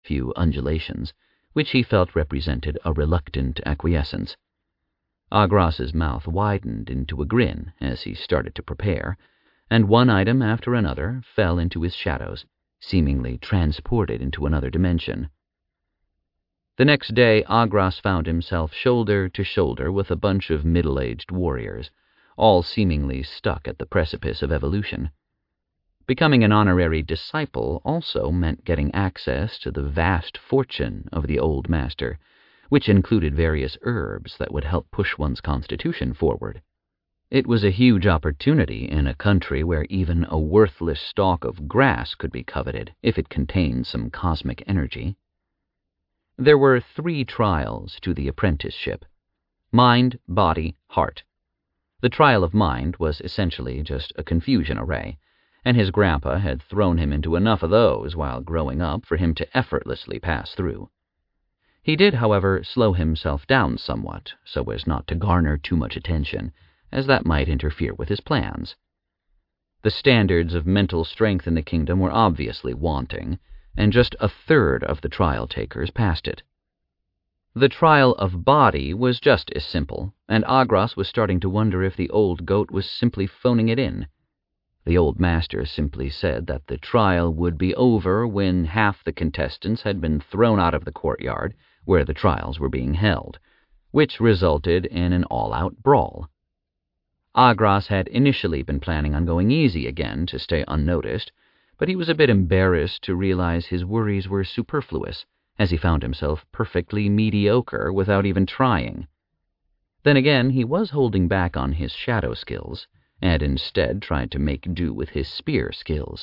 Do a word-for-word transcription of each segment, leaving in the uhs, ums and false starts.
few undulations, which he felt represented a reluctant acquiescence. Agras's mouth widened into a grin as he started to prepare, and one item after another fell into his shadows, seemingly transported into another dimension. The next day, Agras found himself shoulder to shoulder with a bunch of middle-aged warriors, all seemingly stuck at the precipice of evolution. Becoming an honorary disciple also meant getting access to the vast fortune of the old master, which included various herbs that would help push one's constitution forward. It was a huge opportunity in a country where even a worthless stalk of grass could be coveted if it contained some cosmic energy. There were three trials to the apprenticeship: mind, body, heart. The trial of mind was essentially just a confusion array, and his grandpa had thrown him into enough of those while growing up for him to effortlessly pass through. He did, however, slow himself down somewhat so as not to garner too much attention, as that might interfere with his plans. The standards of mental strength in the kingdom were obviously wanting, and just a third of the trial takers passed it. The trial of body was just as simple, and Agras was starting to wonder if the old goat was simply phoning it in. The old master simply said that the trial would be over when half the contestants had been thrown out of the courtyard where the trials were being held, which resulted in an all-out brawl. Agras had initially been planning on going easy again to stay unnoticed, but he was a bit embarrassed to realize his worries were superfluous, as he found himself perfectly mediocre without even trying. Then again, he was holding back on his shadow skills, and instead tried to make do with his spear skills.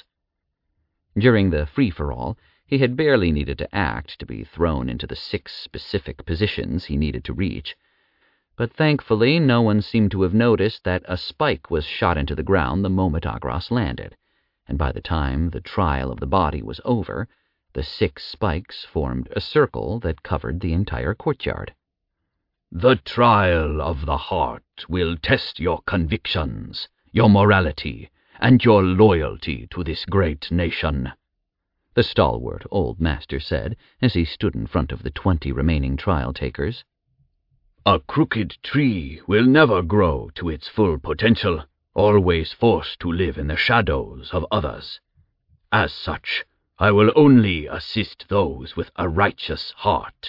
During the free-for-all, he had barely needed to act to be thrown into the six specific positions he needed to reach, but thankfully no one seemed to have noticed that a spike was shot into the ground the moment Agras landed, and by the time the trial of the body was over, the six spikes formed a circle that covered the entire courtyard. The trial of the heart will test your convictions, your morality, and your loyalty to this great nation, the stalwart old master said as he stood in front of the twenty remaining trial takers. A crooked tree will never grow to its full potential, always forced to live in the shadows of others. As such, I will only assist those with a righteous heart.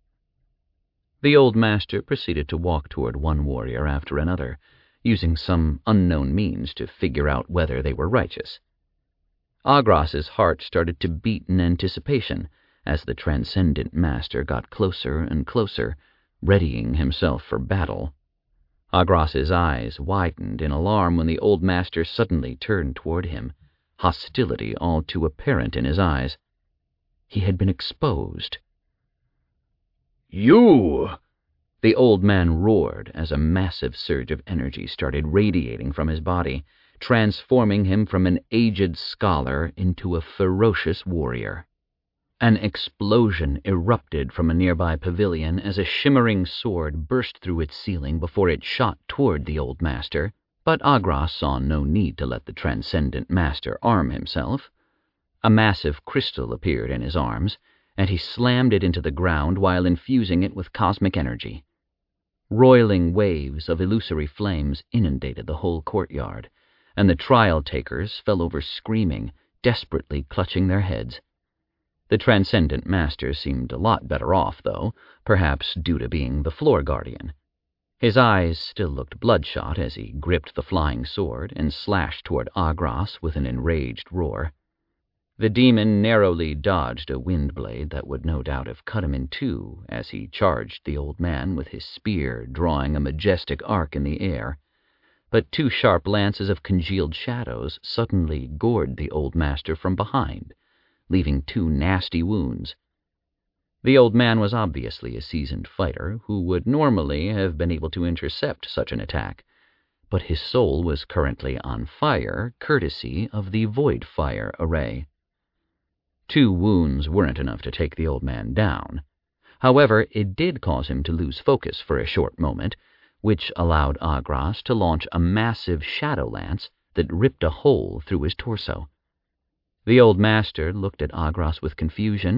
The old master proceeded to walk toward one warrior after another, using some unknown means to figure out whether they were righteous. Agras's heart started to beat in anticipation as the transcendent master got closer and closer, readying himself for battle. Agras's eyes widened in alarm when the old master suddenly turned toward him, hostility all too apparent in his eyes. He had been exposed. You! The old man roared as a massive surge of energy started radiating from his body, transforming him from an aged scholar into a ferocious warrior. An explosion erupted from a nearby pavilion as a shimmering sword burst through its ceiling before it shot toward the old master, but Agras saw no need to let the transcendent master arm himself. A massive crystal appeared in his arms, and he slammed it into the ground while infusing it with cosmic energy. Roiling waves of illusory flames inundated the whole courtyard, and the trial takers fell over screaming, desperately clutching their heads. The transcendent master seemed a lot better off, though, perhaps due to being the floor guardian. His eyes still looked bloodshot as he gripped the flying sword and slashed toward Agras with an enraged roar. The demon narrowly dodged a wind blade that would no doubt have cut him in two as he charged the old man with his spear, drawing a majestic arc in the air. But two sharp lances of congealed shadows suddenly gored the old master from behind, leaving two nasty wounds. The old man was obviously a seasoned fighter who would normally have been able to intercept such an attack, but his soul was currently on fire courtesy of the Void Fire array. Two wounds weren't enough to take the old man down. However, it did cause him to lose focus for a short moment, which allowed Agras to launch a massive shadow lance that ripped a hole through his torso. The old master looked at Agras with confusion,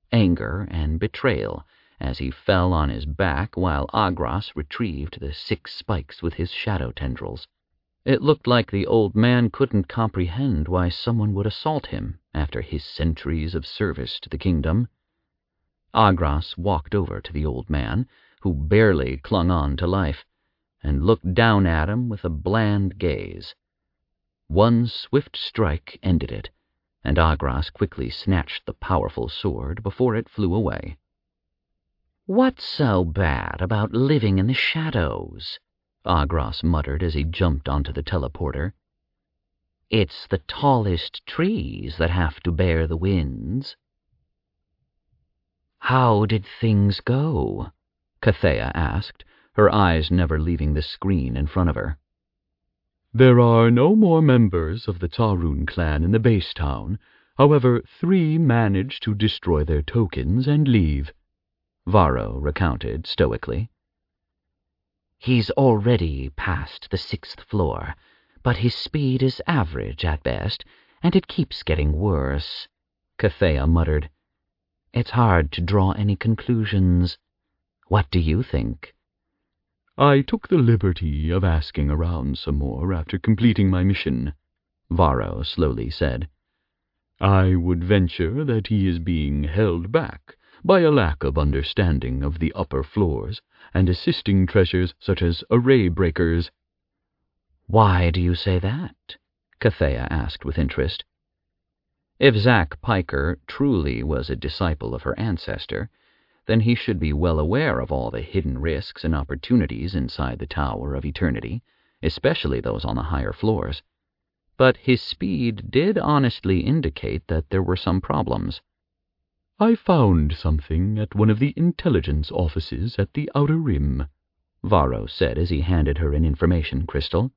anger and betrayal, as he fell on his back while Agras retrieved the six spikes with his shadow tendrils. It looked like the old man couldn't comprehend why someone would assault him after his centuries of service to the kingdom. Agras walked over to the old man, who barely clung on to life, and looked down at him with a bland gaze. One swift strike ended it, and Agras quickly snatched the powerful sword before it flew away. "What's so bad about living in the shadows?" Agras muttered as he jumped onto the teleporter. "It's the tallest trees that have to bear the winds." "How did things go?" Kathea asked, her eyes never leaving the screen in front of her. "There are no more members of the Tarun clan in the base town. However, three managed to destroy their tokens and leave," Varro recounted stoically. "He's already past the sixth floor, but his speed is average at best, and it keeps getting worse," Kathea muttered. "It's hard to draw any conclusions. What do you think?" "I took the liberty of asking around some more after completing my mission," Varro slowly said. "I would venture that he is being held back by a lack of understanding of the upper floors and assisting treasures such as array breakers." "Why do you say that?" Kathea asked with interest. If Zack Piker truly was a disciple of her ancestor, then he should be well aware of all the hidden risks and opportunities inside the Tower of Eternity, especially those on the higher floors. But his speed did honestly indicate that there were some problems. "I found something at one of the intelligence offices at the Outer Rim," Varro said as he handed her an information crystal.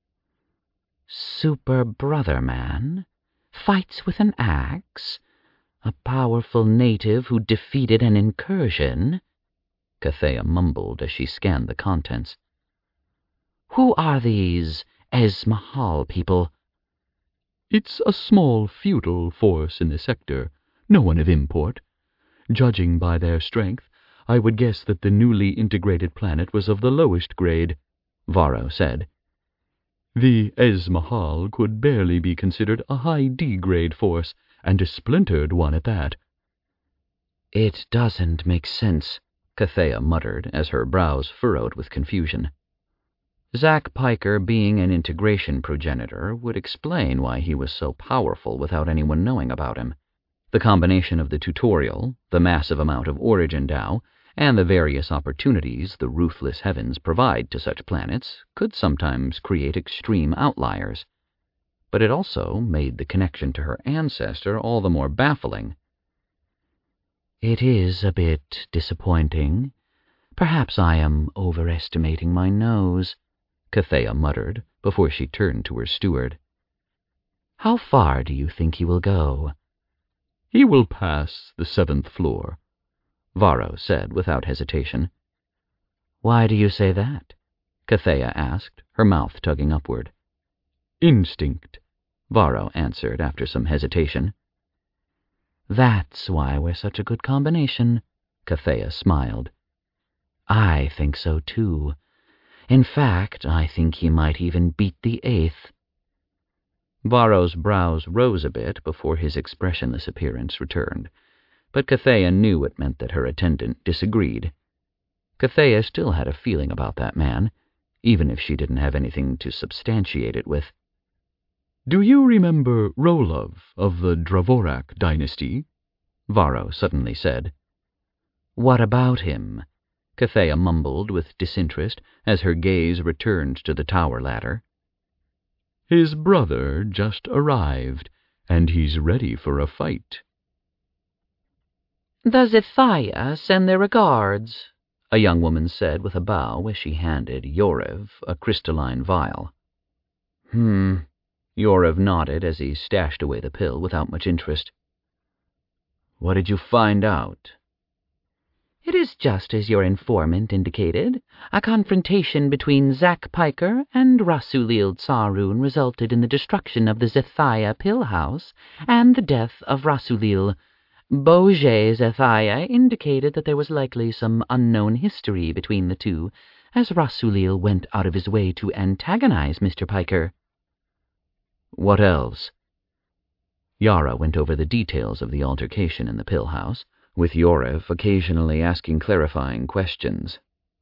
"Super Brother Man? Fights with an axe? A powerful native who defeated an incursion?" Kathea mumbled as she scanned the contents. "Who are these Ezmahal people?" "It's a small feudal force in the sector, no one of import. Judging by their strength, I would guess that the newly integrated planet was of the lowest grade," Varro said. "The Ezmahal could barely be considered a high D-grade force, and a splintered one at that." "It doesn't make sense," Kathea muttered as her brows furrowed with confusion. Zack Piker, being an integration progenitor, would explain why he was so powerful without anyone knowing about him. The combination of the tutorial, the massive amount of origin Dao, and the various opportunities the ruthless heavens provide to such planets could sometimes create extreme outliers. But it also made the connection to her ancestor all the more baffling. "It is a bit disappointing. Perhaps I am overestimating my nose," Kathea muttered before she turned to her steward. "How far do you think he will go?" "He will pass the seventh floor," Varro said without hesitation. "Why do you say that?" Kathea asked, her mouth tugging upward. "Instinct," Varro answered after some hesitation. "That's why we're such a good combination," Kathea smiled. "I think so too. In fact, I think he might even beat the eighth." Varro's brows rose a bit before his expressionless appearance returned, but Kathea knew it meant that her attendant disagreed. Kathea still had a feeling about that man, even if she didn't have anything to substantiate it with. "Do you remember Rolov of the Dravorak dynasty?" Varro suddenly said. "What about him?" Kathea mumbled with disinterest as her gaze returned to the tower ladder. "His brother just arrived, and he's ready for a fight." "The Zethaya send their regards," a young woman said with a bow as she handed Yorev a crystalline vial. Hmm. Yorev nodded as he stashed away the pill without much interest. "What did you find out?" "It is just as your informant indicated. A confrontation between Zack Piker and Rasulil Tsarun resulted in the destruction of the Zethaya pill house and the death of Rasulil. Beaujais Zethia indicated that there was likely some unknown history between the two, as Rasulil went out of his way to antagonize Mister Piker. What else? Yara went over the details of the altercation in the pill house, with Yorev occasionally asking clarifying questions.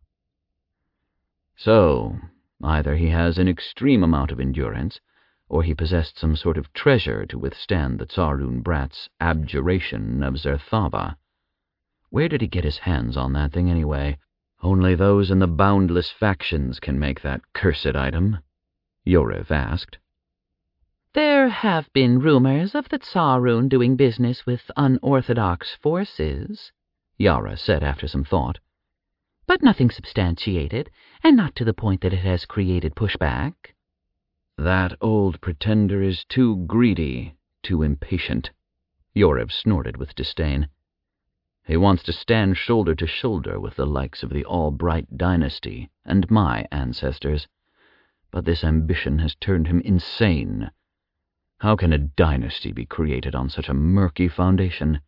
So, either he has an extreme amount of endurance, or he possessed some sort of treasure to withstand the Tsarun brat's abjuration of Zerthaba. Where did he get his hands on that thing anyway? Only those in the boundless factions can make that cursed item, Yorev asked. There have been rumors of the Tsarun doing business with unorthodox forces, Yara said after some thought, but nothing substantiated, and not to the point that it has created pushback. That old pretender is too greedy, too impatient, Yorev snorted with disdain. He wants to stand shoulder to shoulder with the likes of the Albright dynasty and my ancestors, but this ambition has turned him insane. How can a dynasty be created on such a murky foundation?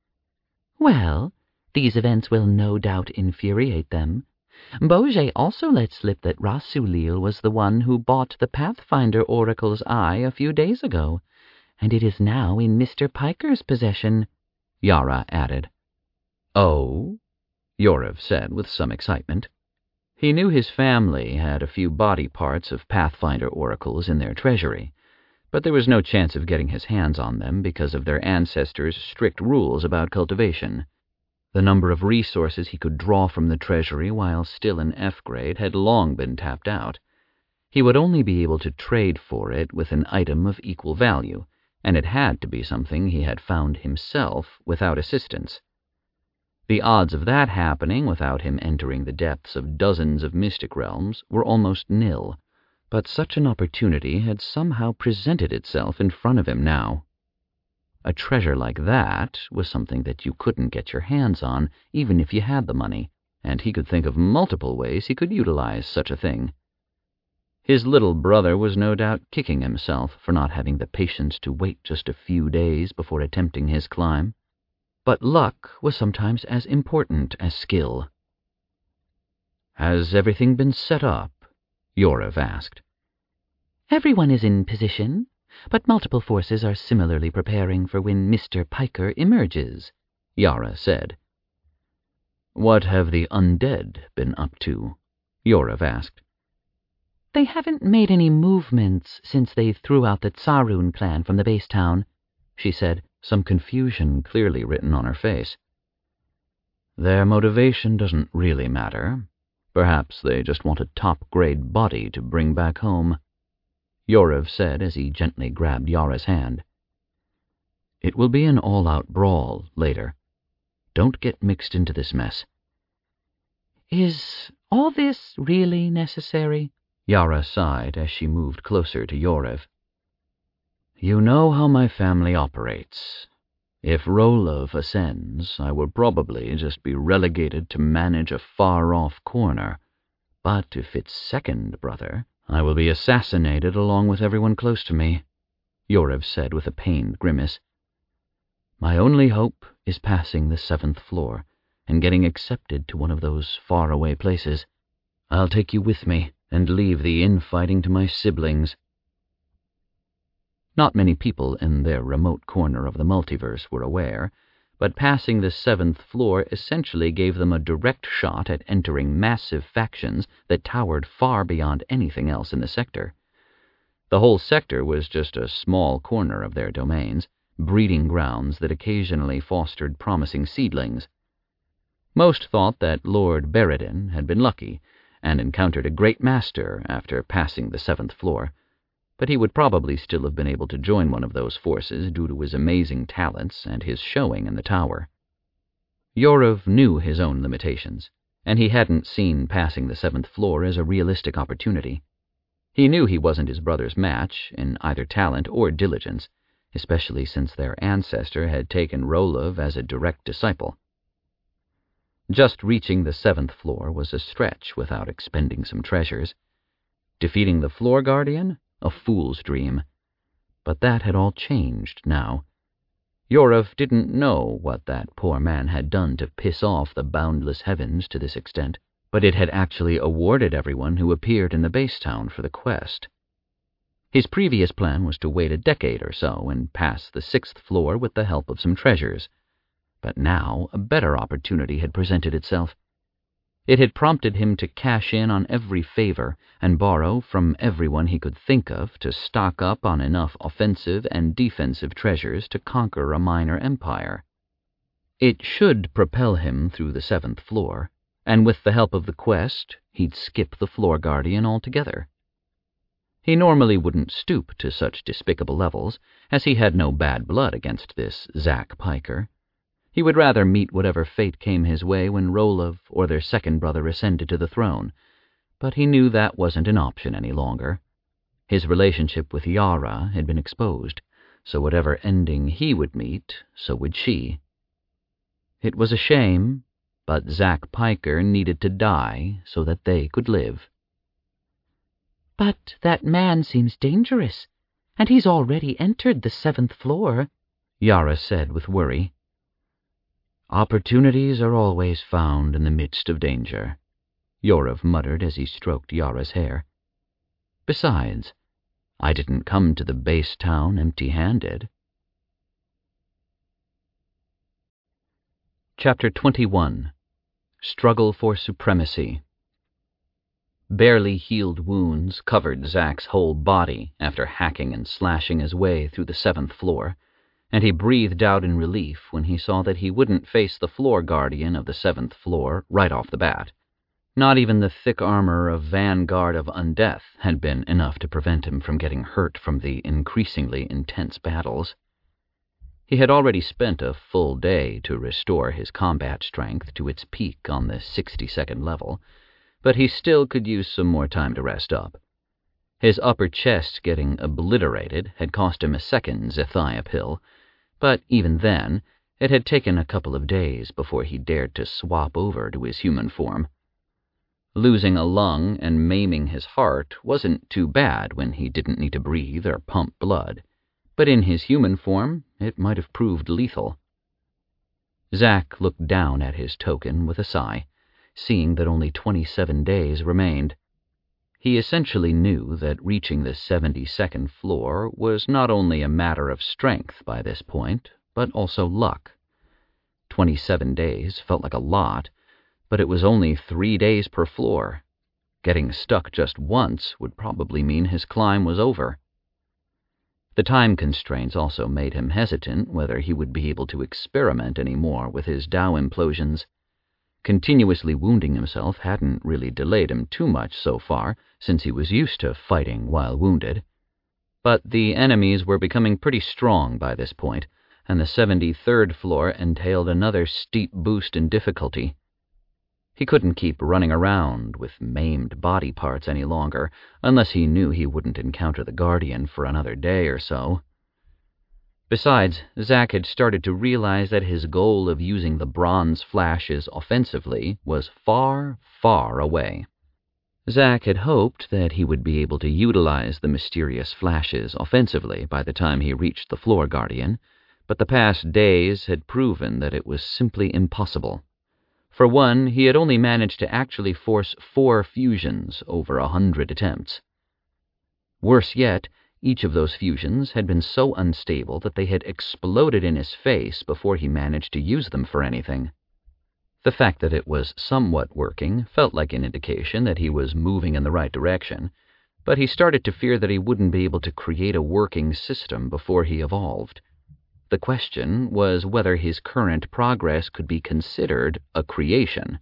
Well, these events will no doubt infuriate them. Beaujais also let slip that Rasulil was the one who bought the Pathfinder Oracle's eye a few days ago, and it is now in Mister Piker's possession, Yara added. Oh? Yorev said with some excitement. He knew his family had a few body parts of Pathfinder Oracles in their treasury, but there was no chance of getting his hands on them because of their ancestors' strict rules about cultivation. The number of resources he could draw from the treasury while still in F grade had long been tapped out. He would only be able to trade for it with an item of equal value, and it had to be something he had found himself without assistance. The odds of that happening without him entering the depths of dozens of mystic realms were almost nil, but such an opportunity had somehow presented itself in front of him now. A treasure like that was something that you couldn't get your hands on even if you had the money, and he could think of multiple ways he could utilize such a thing. His little brother was no doubt kicking himself for not having the patience to wait just a few days before attempting his climb, but luck was sometimes as important as skill. Has everything been set up? Yorev asked. Everyone is in position, but multiple forces are similarly preparing for when Mister Piker emerges, Yara said. What have the undead been up to? Yorev asked. They haven't made any movements since they threw out the Tsarun clan from the base town, she said, some confusion clearly written on her face. Their motivation doesn't really matter. Perhaps they just want a top-grade body to bring back home, Yorev said as he gently grabbed Yara's hand. It will be an all-out brawl later. Don't get mixed into this mess. Is all this really necessary? Yara sighed as she moved closer to Yorev. You know how my family operates. If Rolov ascends, I will probably just be relegated to manage a far-off corner. But if it's second, brother, I will be assassinated along with everyone close to me, Yorev said with a pained grimace. My only hope is passing the seventh floor and getting accepted to one of those faraway places. I'll take you with me and leave the infighting to my siblings. Not many people in their remote corner of the multiverse were aware, but passing the seventh floor essentially gave them a direct shot at entering massive factions that towered far beyond anything else in the sector. The whole sector was just a small corner of their domains, breeding grounds that occasionally fostered promising seedlings. Most thought that Lord Beredin had been lucky and encountered a great master after passing the seventh floor, but he would probably still have been able to join one of those forces due to his amazing talents and his showing in the tower. Yorev knew his own limitations, and he hadn't seen passing the seventh floor as a realistic opportunity. He knew he wasn't his brother's match in either talent or diligence, especially since their ancestor had taken Rolov as a direct disciple. Just reaching the seventh floor was a stretch without expending some treasures. Defeating the Floor Guardian? A fool's dream. But that had all changed now. Yorav didn't know what that poor man had done to piss off the boundless heavens to this extent, but it had actually awarded everyone who appeared in the base town for the quest. His previous plan was to wait a decade or so and pass the sixth floor with the help of some treasures, but now a better opportunity had presented itself. It had prompted him to cash in on every favor and borrow from everyone he could think of to stock up on enough offensive and defensive treasures to conquer a minor empire. It should propel him through the seventh floor, and with the help of the quest, he'd skip the floor guardian altogether. He normally wouldn't stoop to such despicable levels, as he had no bad blood against this Zack Piker. He would rather meet whatever fate came his way when Rolov or their second brother ascended to the throne, but he knew that wasn't an option any longer. His relationship with Yara had been exposed, so whatever ending he would meet, so would she. It was a shame, but Zack Piker needed to die so that they could live. "But that man seems dangerous, and he's already entered the seventh floor," Yara said with worry. "Opportunities are always found in the midst of danger," Yorav muttered as he stroked Yara's hair. "Besides, I didn't come to the base town empty-handed." Chapter twenty-one. Struggle for Supremacy. Barely healed wounds covered Zack's whole body after hacking and slashing his way through the seventh floor, and he breathed out in relief when he saw that he wouldn't face the floor guardian of the seventh floor right off the bat. Not even the thick armor of Vanguard of Undeath had been enough to prevent him from getting hurt from the increasingly intense battles. He had already spent a full day to restore his combat strength to its peak on the sixty-second level, but he still could use some more time to rest up. His upper chest getting obliterated had cost him a second Zethia pill, but even then, it had taken a couple of days before he dared to swap over to his human form. Losing a lung and maiming his heart wasn't too bad when he didn't need to breathe or pump blood, but in his human form, it might have proved lethal. Zack looked down at his token with a sigh, seeing that only twenty-seven days remained. He essentially knew that reaching the seventy-second floor was not only a matter of strength by this point, but also luck. Twenty-seven days felt like a lot, but it was only three days per floor. Getting stuck just once would probably mean his climb was over. The time constraints also made him hesitant whether he would be able to experiment any more with his Tao implosions. Continuously wounding himself hadn't really delayed him too much so far, since he was used to fighting while wounded. But the enemies were becoming pretty strong by this point, and the seventy-third floor entailed another steep boost in difficulty. He couldn't keep running around with maimed body parts any longer, unless he knew he wouldn't encounter the Guardian for another day or so. Besides, Zack had started to realize that his goal of using the bronze flashes offensively was far, far away. Zack had hoped that he would be able to utilize the mysterious flashes offensively by the time he reached the floor guardian, but the past days had proven that it was simply impossible. For one, he had only managed to actually force four fusions over a hundred attempts. Worse yet, each of those fusions had been so unstable that they had exploded in his face before he managed to use them for anything. The fact that it was somewhat working felt like an indication that he was moving in the right direction, but he started to fear that he wouldn't be able to create a working system before he evolved. The question was whether his current progress could be considered a creation.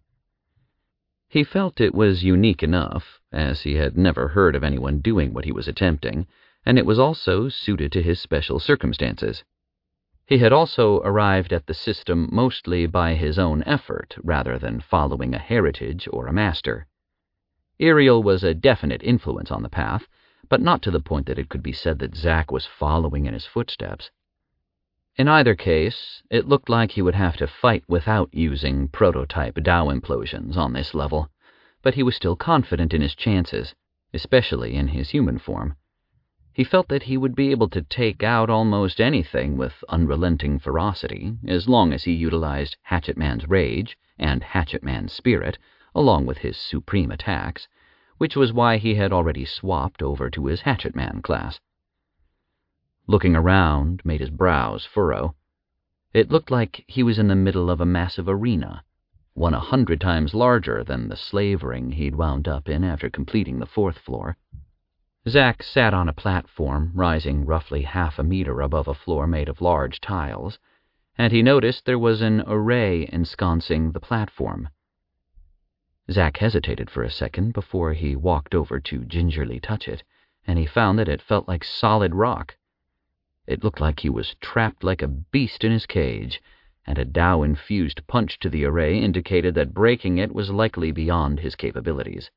He felt it was unique enough, as he had never heard of anyone doing what he was attempting, and it was also suited to his special circumstances. He had also arrived at the system mostly by his own effort rather than following a heritage or a master. Iriel was a definite influence on the path, but not to the point that it could be said that Zack was following in his footsteps. In either case, it looked like he would have to fight without using prototype Tao implosions on this level, but he was still confident in his chances, especially in his human form. He felt that he would be able to take out almost anything with unrelenting ferocity, as long as he utilized Hatchet Man's rage and Hatchet Man's spirit, along with his supreme attacks, which was why he had already swapped over to his Hatchet Man class. Looking around made his brows furrow. It looked like he was in the middle of a massive arena, one a hundred times larger than the slave ring he'd wound up in after completing the fourth floor. Zack sat on a platform rising roughly half a meter above a floor made of large tiles, and he noticed there was an array ensconcing the platform. Zack hesitated for a second before he walked over to gingerly touch it, and he found that it felt like solid rock. It looked like he was trapped like a beast in his cage, and a Tao-infused punch to the array indicated that breaking it was likely beyond his capabilities.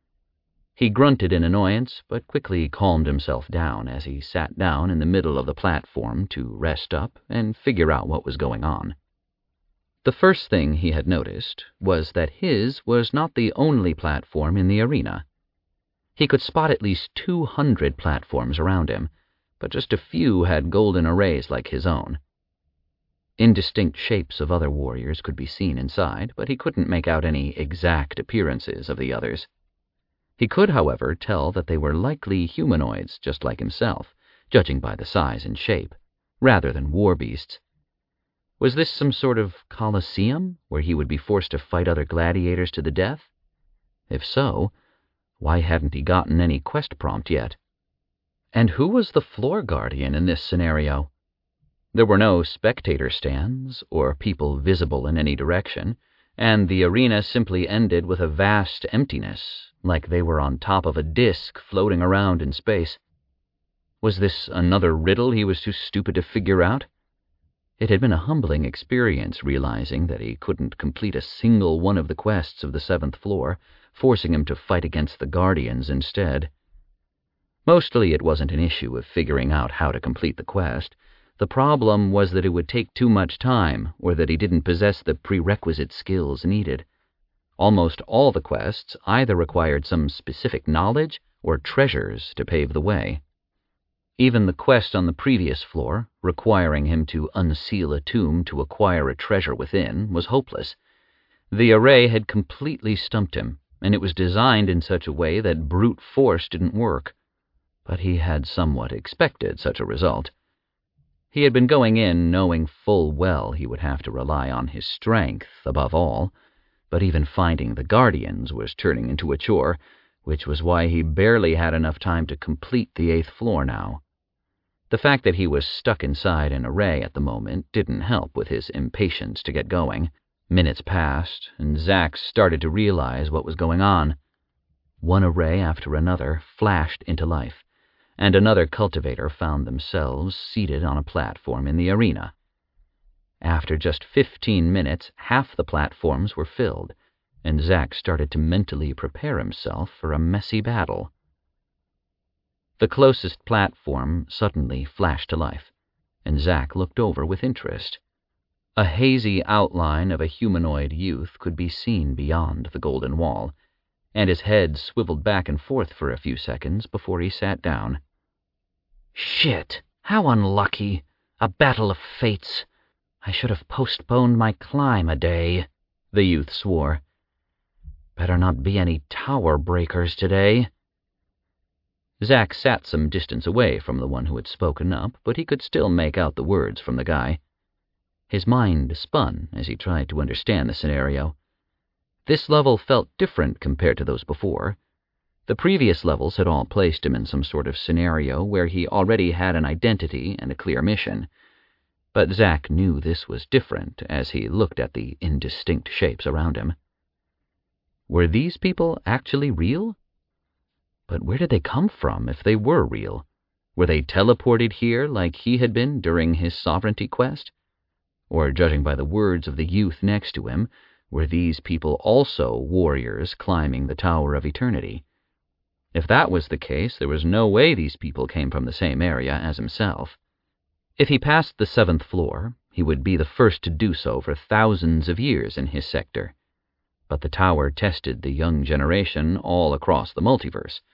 He grunted in annoyance, but quickly calmed himself down as he sat down in the middle of the platform to rest up and figure out what was going on. The first thing he had noticed was that his was not the only platform in the arena. He could spot at least two hundred platforms around him, but just a few had golden arrays like his own. Indistinct shapes of other warriors could be seen inside, but he couldn't make out any exact appearances of the others. He could, however, tell that they were likely humanoids just like himself, judging by the size and shape, rather than war beasts. Was this some sort of coliseum where he would be forced to fight other gladiators to the death? If so, why hadn't he gotten any quest prompt yet? And who was the floor guardian in this scenario? There were no spectator stands or people visible in any direction, and the arena simply ended with a vast emptiness, like they were on top of a disk floating around in space. Was this another riddle he was too stupid to figure out? It had been a humbling experience realizing that he couldn't complete a single one of the quests of the seventh floor, forcing him to fight against the Guardians instead. Mostly it wasn't an issue of figuring out how to complete the quest. The problem was that it would take too much time, or that he didn't possess the prerequisite skills needed. Almost all the quests either required some specific knowledge or treasures to pave the way. Even the quest on the previous floor, requiring him to unseal a tomb to acquire a treasure within, was hopeless. The array had completely stumped him, and it was designed in such a way that brute force didn't work. But he had somewhat expected such a result. He had been going in knowing full well he would have to rely on his strength above all, but even finding the Guardians was turning into a chore, which was why he barely had enough time to complete the eighth floor now. The fact that he was stuck inside an array at the moment didn't help with his impatience to get going. Minutes passed, and Zack started to realize what was going on. One array after another flashed into life, and another cultivator found themselves seated on a platform in the arena. After just fifteen minutes, half the platforms were filled, and Zack started to mentally prepare himself for a messy battle. The closest platform suddenly flashed to life, and Zack looked over with interest. A hazy outline of a humanoid youth could be seen beyond the golden wall, and his head swiveled back and forth for a few seconds before he sat down. "Shit! How unlucky! A battle of fates! I should have postponed my climb a day," the youth swore. "Better not be any tower breakers today." Zack sat some distance away from the one who had spoken up, but he could still make out the words from the guy. His mind spun as he tried to understand the scenario. This level felt different compared to those before. The previous levels had all placed him in some sort of scenario where he already had an identity and a clear mission. But Zack knew this was different as he looked at the indistinct shapes around him. Were these people actually real? But where did they come from if they were real? Were they teleported here like he had been during his sovereignty quest? Or, judging by the words of the youth next to him, were these people also warriors climbing the Tower of Eternity? If that was the case, there was no way these people came from the same area as himself. If he passed the seventh floor, he would be the first to do so for thousands of years in his sector. But the tower tested the young generation all across the multiverse,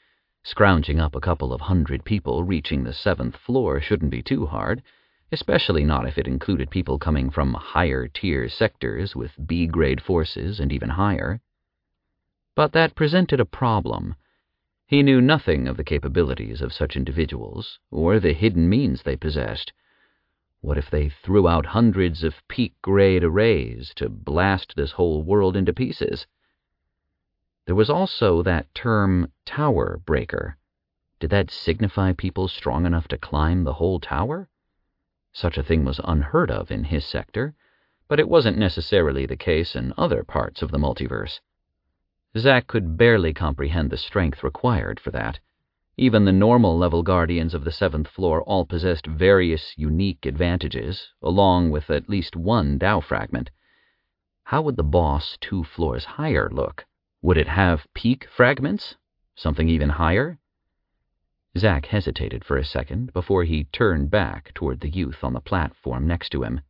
Scrounging up a couple of hundred people reaching the seventh floor shouldn't be too hard, especially not if it included people coming from higher-tier sectors with B-grade forces and even higher. But that presented a problem. He knew nothing of the capabilities of such individuals, or the hidden means they possessed. What if they threw out hundreds of peak-grade arrays to blast this whole world into pieces? There was also that term, tower breaker. Did that signify people strong enough to climb the whole tower? Such a thing was unheard of in his sector, but it wasn't necessarily the case in other parts of the multiverse. Zack could barely comprehend the strength required for that. Even the normal-level guardians of the seventh floor all possessed various unique advantages, along with at least one Tao fragment. How would the boss two floors higher look? Would it have peak fragments? Something even higher? Zack hesitated for a second before he turned back toward the youth on the platform next to him.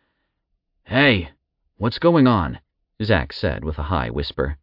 "Hey, what's going on?" Zack said with a high whisper.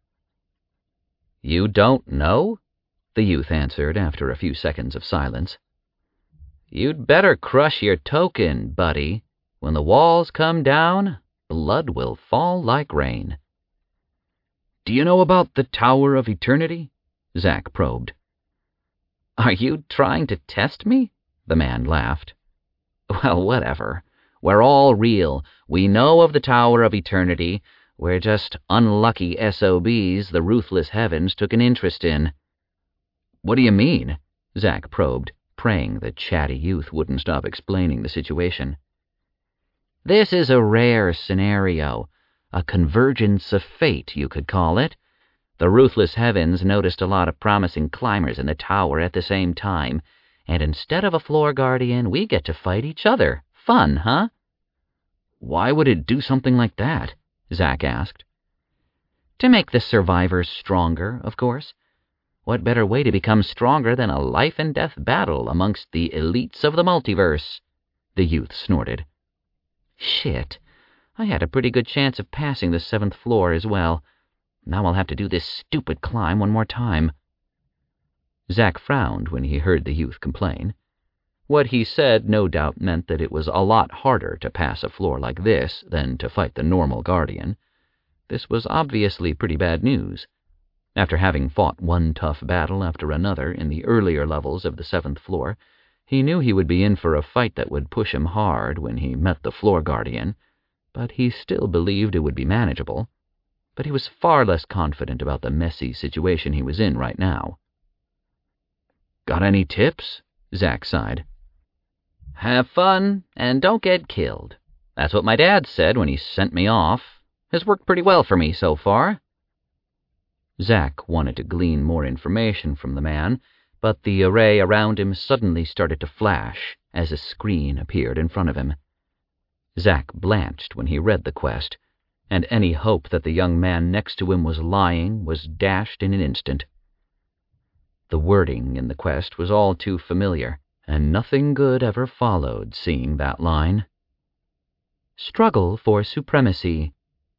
"You don't know?" the youth answered after a few seconds of silence. "You'd better crush your token, buddy. When the walls come down, blood will fall like rain." "Do you know about the Tower of Eternity?" Zack probed. "Are you trying to test me?" the man laughed. "Well, whatever. We're all real. We know of the Tower of Eternity. We're just unlucky S O Bs the ruthless heavens took an interest in." "What do you mean?" Zack probed, praying the chatty youth wouldn't stop explaining the situation. "This is a rare scenario. A convergence of fate, you could call it. The ruthless heavens noticed a lot of promising climbers in the tower at the same time, and instead of a floor guardian, we get to fight each other. Fun, huh?" "Why would it do something like that?" Zack asked. "To make the survivors stronger, of course. What better way to become stronger than a life-and-death battle amongst the elites of the multiverse?" the youth snorted. "Shit. I had a pretty good chance of passing the seventh floor as well. Now I'll have to do this stupid climb one more time." Zack frowned when he heard the youth complain. What he said no doubt meant that it was a lot harder to pass a floor like this than to fight the normal guardian. This was obviously pretty bad news. After having fought one tough battle after another in the earlier levels of the seventh floor, he knew he would be in for a fight that would push him hard when he met the floor guardian, but he still believed it would be manageable. But he was far less confident about the messy situation he was in right now. "Got any tips?" Zack sighed. "Have fun, and don't get killed. That's what my dad said when he sent me off. Has worked pretty well for me so far." Zack wanted to glean more information from the man, but the array around him suddenly started to flash as a screen appeared in front of him. Zack blanched when he read the quest, and any hope that the young man next to him was lying was dashed in an instant. The wording in the quest was all too familiar, and nothing good ever followed seeing that line. Struggle for supremacy.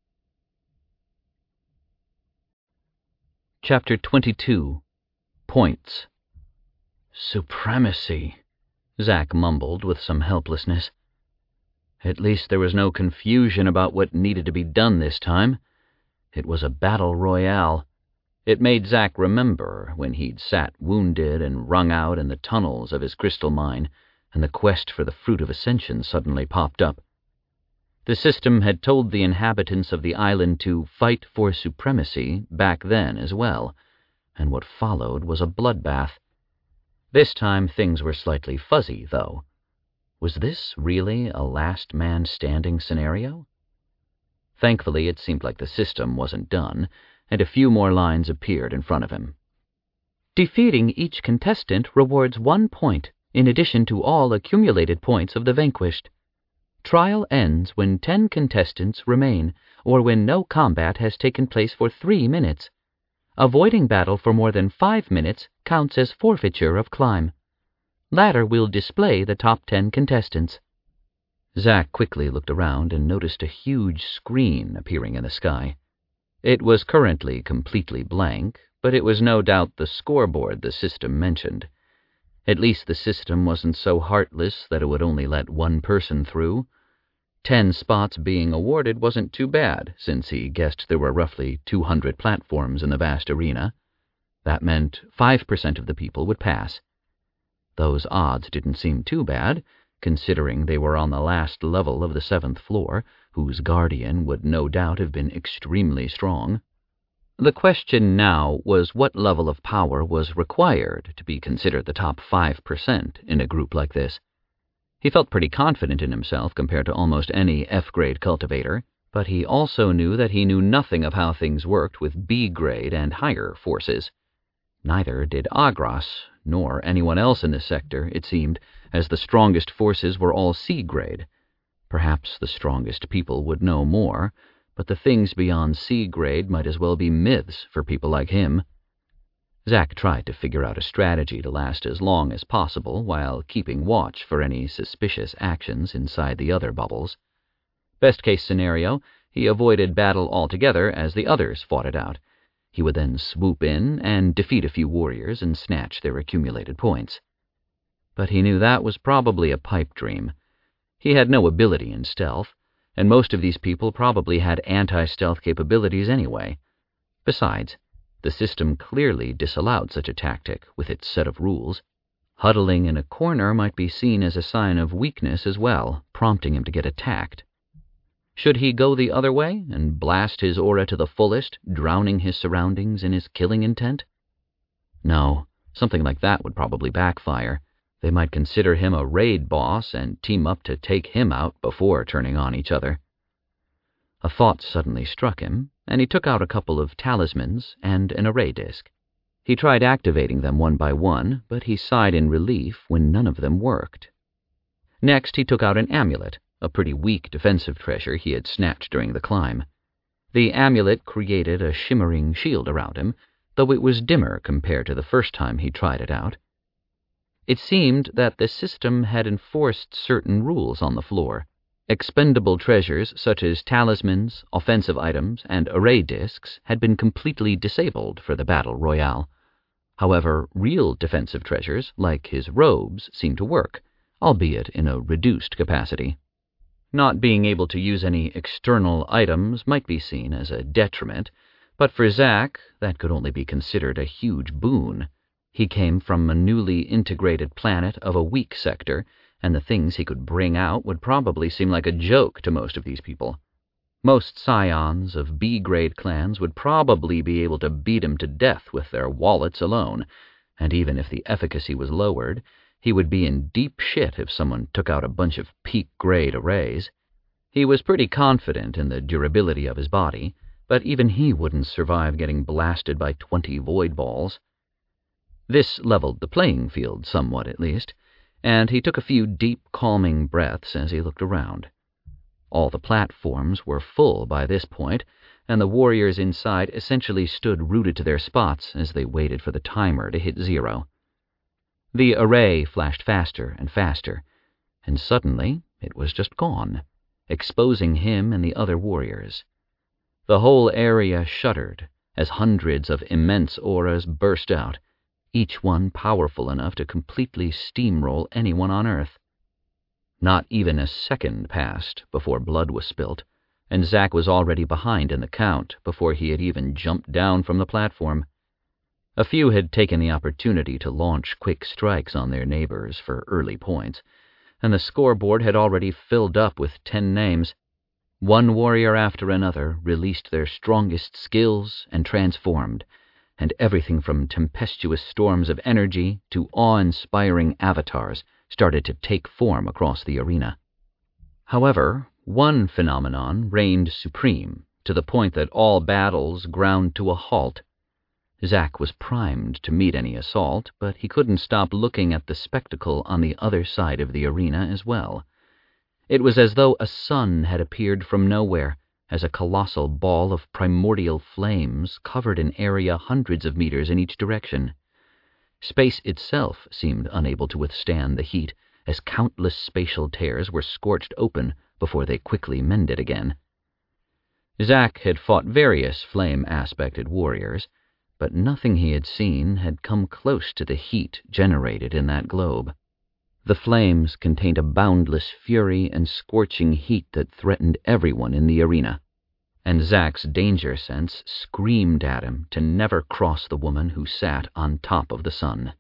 Chapter twenty-two. Points. Supremacy, Zack mumbled with some helplessness. At least there was no confusion about what needed to be done this time. It was a battle royale. It made Zack remember when he'd sat wounded and wrung out in the tunnels of his crystal mine, and the quest for the Fruit of Ascension suddenly popped up. The system had told the inhabitants of the island to fight for supremacy back then as well, and what followed was a bloodbath. This time things were slightly fuzzy, though. Was this really a last man standing scenario? Thankfully, it seemed like the system wasn't done, and a few more lines appeared in front of him. Defeating each contestant rewards one point, in addition to all accumulated points of the vanquished. Trial ends when ten contestants remain, or when no combat has taken place for three minutes. Avoiding battle for more than five minutes counts as forfeiture of climb. Ladder will display the top ten contestants. Zack quickly looked around and noticed a huge screen appearing in the sky. It was currently completely blank, but it was no doubt the scoreboard the system mentioned. At least the system wasn't so heartless that it would only let one person through. Ten spots being awarded wasn't too bad, since he guessed there were roughly two hundred platforms in the vast arena. That meant five percent of the people would pass. Those odds didn't seem too bad, considering they were on the last level of the seventh floor, whose guardian would no doubt have been extremely strong. The question now was what level of power was required to be considered the top five percent in a group like this. He felt pretty confident in himself compared to almost any F-grade cultivator, but he also knew that he knew nothing of how things worked with B-grade and higher forces. Neither did Agros, nor anyone else in this sector, it seemed, as the strongest forces were all C-grade. Perhaps the strongest people would know more, but the things beyond C-grade might as well be myths for people like him. Zack tried to figure out a strategy to last as long as possible while keeping watch for any suspicious actions inside the other bubbles. Best case scenario, he avoided battle altogether as the others fought it out. He would then swoop in and defeat a few warriors and snatch their accumulated points. But he knew that was probably a pipe dream. He had no ability in stealth, and most of these people probably had anti-stealth capabilities anyway. Besides, the system clearly disallowed such a tactic with its set of rules. Huddling in a corner might be seen as a sign of weakness as well, prompting him to get attacked. Should he go the other way and blast his aura to the fullest, drowning his surroundings in his killing intent? No, something like that would probably backfire. They might consider him a raid boss and team up to take him out before turning on each other. A thought suddenly struck him, and he took out a couple of talismans and an array disc. He tried activating them one by one, but he sighed in relief when none of them worked. Next he took out an amulet, a pretty weak defensive treasure he had snatched during the climb. The amulet created a shimmering shield around him, though it was dimmer compared to the first time he tried it out. It seemed that the system had enforced certain rules on the floor. Expendable treasures such as talismans, offensive items, and array discs had been completely disabled for the battle royale. However, real defensive treasures, like his robes, seemed to work, albeit in a reduced capacity. Not being able to use any external items might be seen as a detriment, but for Zack, that could only be considered a huge boon. He came from a newly integrated planet of a weak sector, and the things he could bring out would probably seem like a joke to most of these people. Most scions of B-grade clans would probably be able to beat him to death with their wallets alone, and even if the efficacy was lowered, he would be in deep shit if someone took out a bunch of peak-grade arrays. He was pretty confident in the durability of his body, but even he wouldn't survive getting blasted by twenty void balls. This leveled the playing field somewhat, at least, and he took a few deep, calming breaths as he looked around. All the platforms were full by this point, and the warriors inside essentially stood rooted to their spots as they waited for the timer to hit zero. The array flashed faster and faster, and suddenly it was just gone, exposing him and the other warriors. The whole area shuddered as hundreds of immense auras burst out, each one powerful enough to completely steamroll anyone on Earth. Not even a second passed before blood was spilt, and Zack was already behind in the count before he had even jumped down from the platform. A few had taken the opportunity to launch quick strikes on their neighbors for early points, and the scoreboard had already filled up with ten names. One warrior after another released their strongest skills and transformed, and everything from tempestuous storms of energy to awe-inspiring avatars started to take form across the arena. However, one phenomenon reigned supreme, to the point that all battles ground to a halt. Zack was primed to meet any assault, but he couldn't stop looking at the spectacle on the other side of the arena as well. It was as though a sun had appeared from nowhere, as a colossal ball of primordial flames covered an area hundreds of meters in each direction. Space itself seemed unable to withstand the heat, as countless spatial tears were scorched open before they quickly mended again. Zack had fought various flame-aspected warriors, but nothing he had seen had come close to the heat generated in that globe. The flames contained a boundless fury and scorching heat that threatened everyone in the arena, and Zack's danger sense screamed at him to never cross the woman who sat on top of the sun.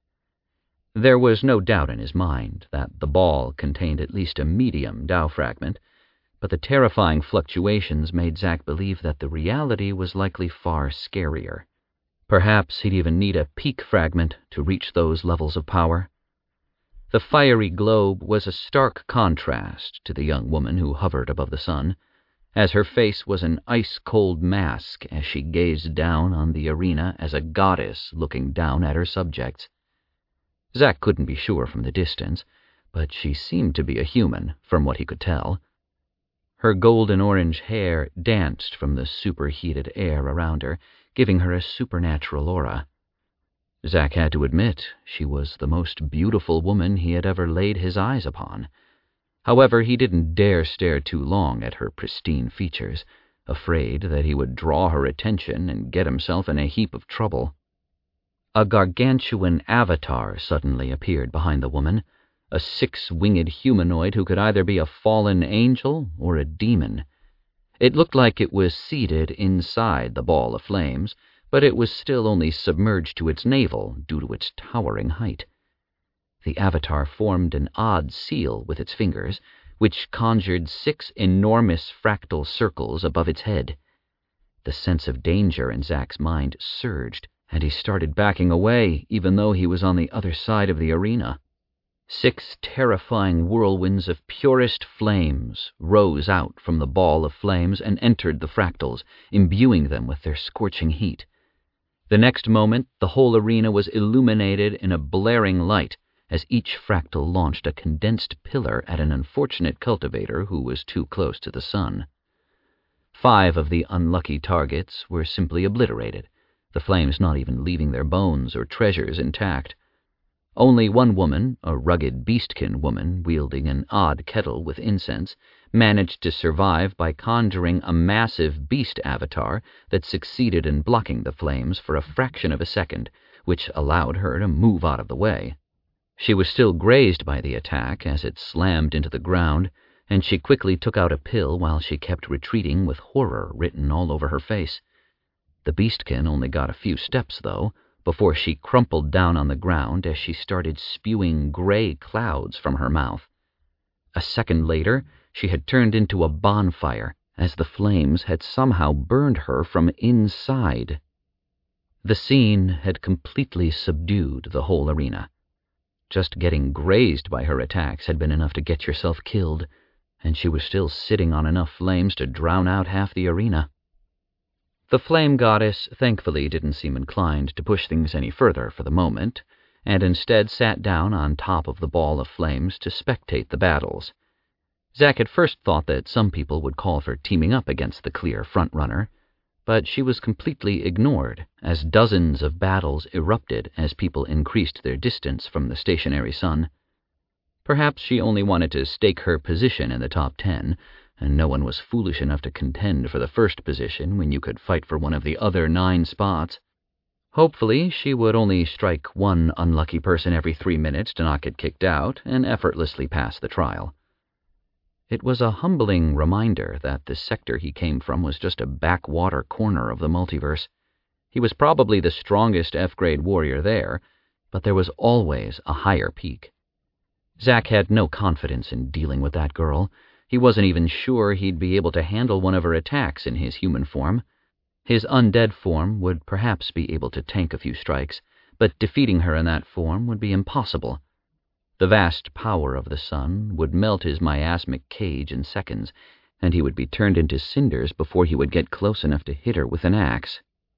There was no doubt in his mind that the ball contained at least a medium Tao fragment, but the terrifying fluctuations made Zack believe that the reality was likely far scarier. Perhaps he'd even need a peak fragment to reach those levels of power. The fiery globe was a stark contrast to the young woman who hovered above the sun, as her face was an ice-cold mask as she gazed down on the arena as a goddess looking down at her subjects. Zack couldn't be sure from the distance, but she seemed to be a human, from what he could tell. Her golden-orange hair danced from the superheated air around her, giving her a supernatural aura. Zack had to admit she was the most beautiful woman he had ever laid his eyes upon. However, he didn't dare stare too long at her pristine features, afraid that he would draw her attention and get himself in a heap of trouble. A gargantuan avatar suddenly appeared behind the woman, a six-winged humanoid who could either be a fallen angel or a demon. It looked like it was seated inside the ball of flames, but it was still only submerged to its navel due to its towering height. The avatar formed an odd seal with its fingers, which conjured six enormous fractal circles above its head. The sense of danger in Zack's mind surged, and he started backing away, even though he was on the other side of the arena. Six terrifying whirlwinds of purest flames rose out from the ball of flames and entered the fractals, imbuing them with their scorching heat. The next moment, the whole arena was illuminated in a blaring light as each fractal launched a condensed pillar at an unfortunate cultivator who was too close to the sun. Five of the unlucky targets were simply obliterated, the flames not even leaving their bones or treasures intact. Only one woman, a rugged beastkin woman wielding an odd kettle with incense, managed to survive by conjuring a massive beast avatar that succeeded in blocking the flames for a fraction of a second, which allowed her to move out of the way. She was still grazed by the attack as it slammed into the ground, and she quickly took out a pill while she kept retreating with horror written all over her face. The beastkin only got a few steps, though, before she crumpled down on the ground as she started spewing gray clouds from her mouth. A second later, she had turned into a bonfire, as the flames had somehow burned her from inside. The scene had completely subdued the whole arena. Just getting grazed by her attacks had been enough to get yourself killed, and she was still sitting on enough flames to drown out half the arena. The flame goddess thankfully didn't seem inclined to push things any further for the moment, and instead sat down on top of the ball of flames to spectate the battles. Zack at first thought that some people would call for teaming up against the clear front-runner, but she was completely ignored as dozens of battles erupted as people increased their distance from the stationary sun. Perhaps she only wanted to stake her position in the top ten, and no one was foolish enough to contend for the first position when you could fight for one of the other nine spots. Hopefully, she would only strike one unlucky person every three minutes to not get kicked out and effortlessly pass the trial. It was a humbling reminder that the sector he came from was just a backwater corner of the multiverse. He was probably the strongest F-grade warrior there, but there was always a higher peak. Zack had no confidence in dealing with that girl. He wasn't even sure he'd be able to handle one of her attacks in his human form. His undead form would perhaps be able to tank a few strikes, but defeating her in that form would be impossible. The vast power of the sun would melt his miasmic cage in seconds, and he would be turned into cinders before he would get close enough to hit her with an axe.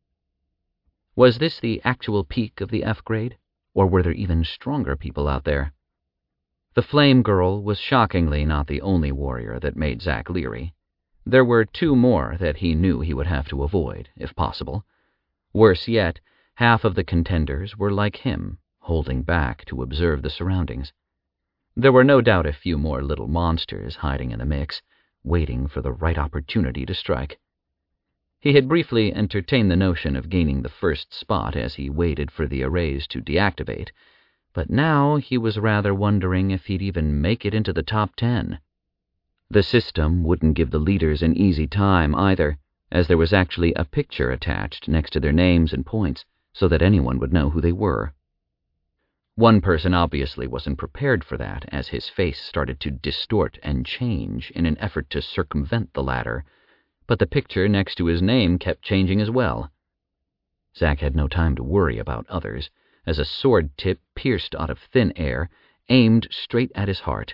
Was this the actual peak of the F-grade, or were there even stronger people out there? The Flame Girl was shockingly not the only warrior that made Zack leery. There were two more that he knew he would have to avoid, if possible. Worse yet, half of the contenders were like him, holding back to observe the surroundings. There were no doubt a few more little monsters hiding in the mix, waiting for the right opportunity to strike. He had briefly entertained the notion of gaining the first spot as he waited for the arrays to deactivate, but now he was rather wondering if he'd even make it into the top ten. The system wouldn't give the leaders an easy time either, as there was actually a picture attached next to their names and points so that anyone would know who they were. One person obviously wasn't prepared for that, as his face started to distort and change in an effort to circumvent the ladder, but the picture next to his name kept changing as well. Zack had no time to worry about others, as a sword tip pierced out of thin air, aimed straight at his heart.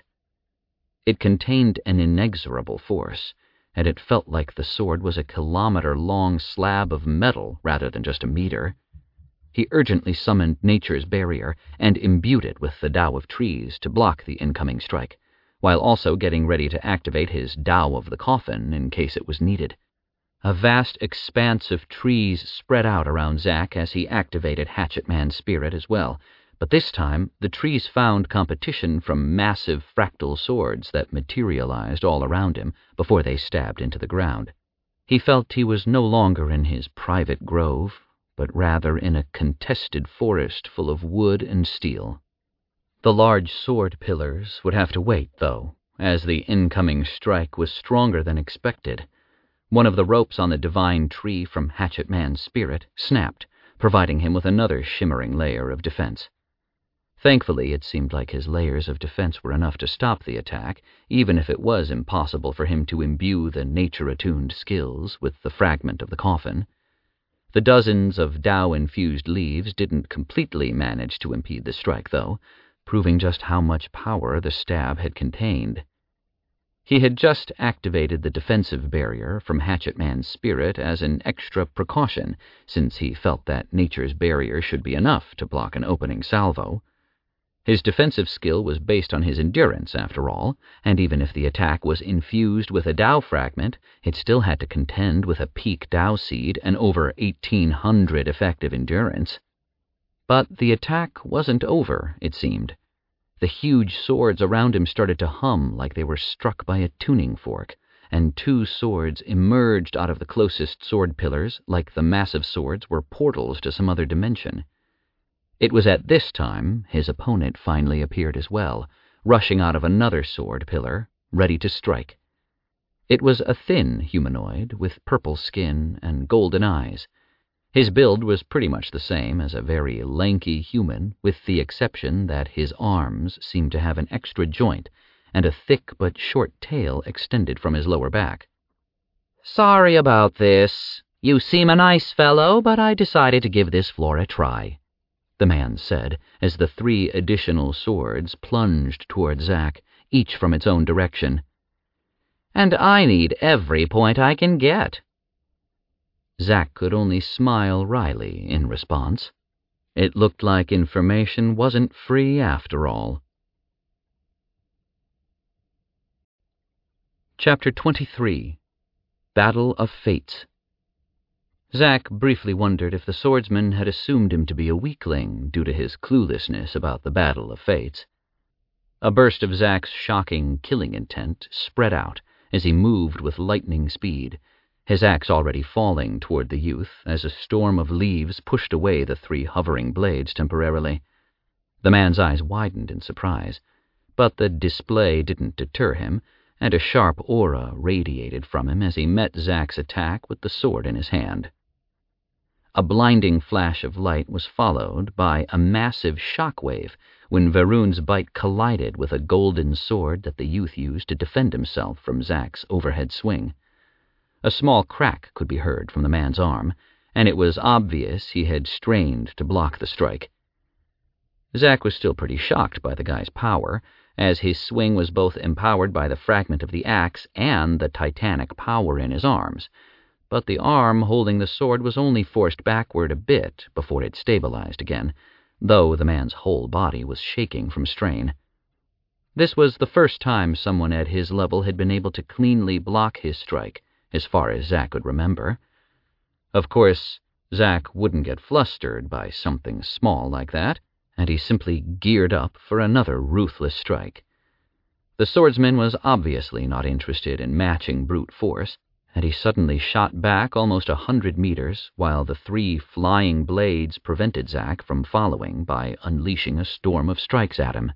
It contained an inexorable force, and it felt like the sword was a kilometer-long slab of metal rather than just a meter. He urgently summoned nature's barrier and imbued it with the Tao of trees to block the incoming strike, while also getting ready to activate his Tao of the coffin in case it was needed. A vast expanse of trees spread out around Zack as he activated Hatchet Man's spirit as well, but this time the trees found competition from massive fractal swords that materialized all around him before they stabbed into the ground. He felt he was no longer in his private grove, but rather in a contested forest full of wood and steel. The large sword pillars would have to wait, though, as the incoming strike was stronger than expected. One of the ropes on the divine tree from Hatchet Man's spirit snapped, providing him with another shimmering layer of defense. Thankfully, it seemed like his layers of defense were enough to stop the attack, even if it was impossible for him to imbue the nature-attuned skills with the fragment of the coffin. The dozens of Tao-infused leaves didn't completely manage to impede the strike, though, proving just how much power the stab had contained. He had just activated the defensive barrier from Hatchet Man's spirit as an extra precaution, since he felt that nature's barrier should be enough to block an opening salvo. His defensive skill was based on his endurance, after all, and even if the attack was infused with a Tao fragment, it still had to contend with a peak Tao seed and over eighteen hundred effective endurance. But the attack wasn't over, it seemed. The huge swords around him started to hum like they were struck by a tuning fork, and two swords emerged out of the closest sword pillars like the massive swords were portals to some other dimension. It was at this time his opponent finally appeared as well, rushing out of another sword pillar, ready to strike. It was a thin humanoid with purple skin and golden eyes. His build was pretty much the same as a very lanky human, with the exception that his arms seemed to have an extra joint and a thick but short tail extended from his lower back. "Sorry about this. You seem a nice fellow, but I decided to give this floor a try," the man said, as the three additional swords plunged toward Zack, each from its own direction. "And I need every point I can get." Zack could only smile wryly in response. It looked like information wasn't free after all. Chapter twenty-three. Battle of Fates. Zack briefly wondered if the swordsman had assumed him to be a weakling due to his cluelessness about the Battle of Fates. A burst of Zack's shocking killing intent spread out as he moved with lightning speed, his axe already falling toward the youth as a storm of leaves pushed away the three hovering blades temporarily. The man's eyes widened in surprise, but the display didn't deter him, and a sharp aura radiated from him as he met Zack's attack with the sword in his hand. A blinding flash of light was followed by a massive shockwave when Varun's bite collided with a golden sword that the youth used to defend himself from Zack's overhead swing. A small crack could be heard from the man's arm, and it was obvious he had strained to block the strike. Zack was still pretty shocked by the guy's power, as his swing was both empowered by the fragment of the axe and the titanic power in his arms, but the arm holding the sword was only forced backward a bit before it stabilized again, though the man's whole body was shaking from strain. This was the first time someone at his level had been able to cleanly block his strike, as far as Zack could remember. Of course, Zack wouldn't get flustered by something small like that, and he simply geared up for another ruthless strike. The swordsman was obviously not interested in matching brute force, and he suddenly shot back almost a hundred meters, while the three flying blades prevented Zack from following by unleashing a storm of strikes at him.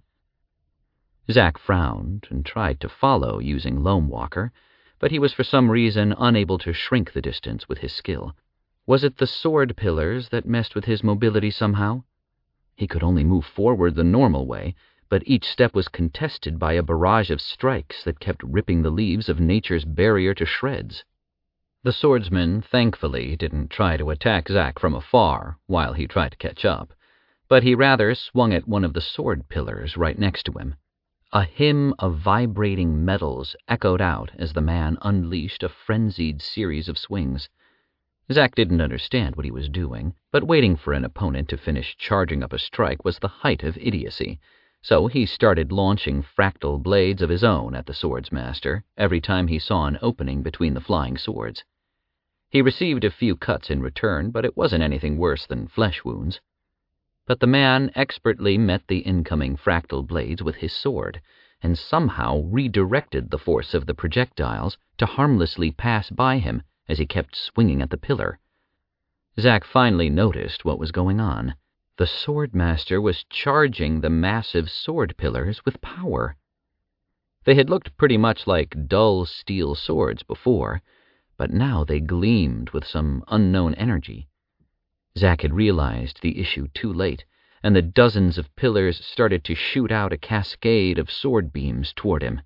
Zack frowned and tried to follow using Loam Walker, but he was for some reason unable to shrink the distance with his skill. Was it the sword pillars that messed with his mobility somehow? He could only move forward the normal way, but each step was contested by a barrage of strikes that kept ripping the leaves of nature's barrier to shreds. The swordsman thankfully didn't try to attack Zack from afar while he tried to catch up, but he rather swung at one of the sword pillars right next to him. A hymn of vibrating metals echoed out as the man unleashed a frenzied series of swings. Zack didn't understand what he was doing, but waiting for an opponent to finish charging up a strike was the height of idiocy, so he started launching fractal blades of his own at the swordsmaster every time he saw an opening between the flying swords. He received a few cuts in return, but it wasn't anything worse than flesh wounds. But the man expertly met the incoming fractal blades with his sword, and somehow redirected the force of the projectiles to harmlessly pass by him as he kept swinging at the pillar. Zack finally noticed what was going on. The swordmaster was charging the massive sword pillars with power. They had looked pretty much like dull steel swords before, but now they gleamed with some unknown energy. Zack had realized the issue too late, and the dozens of pillars started to shoot out a cascade of sword beams toward him.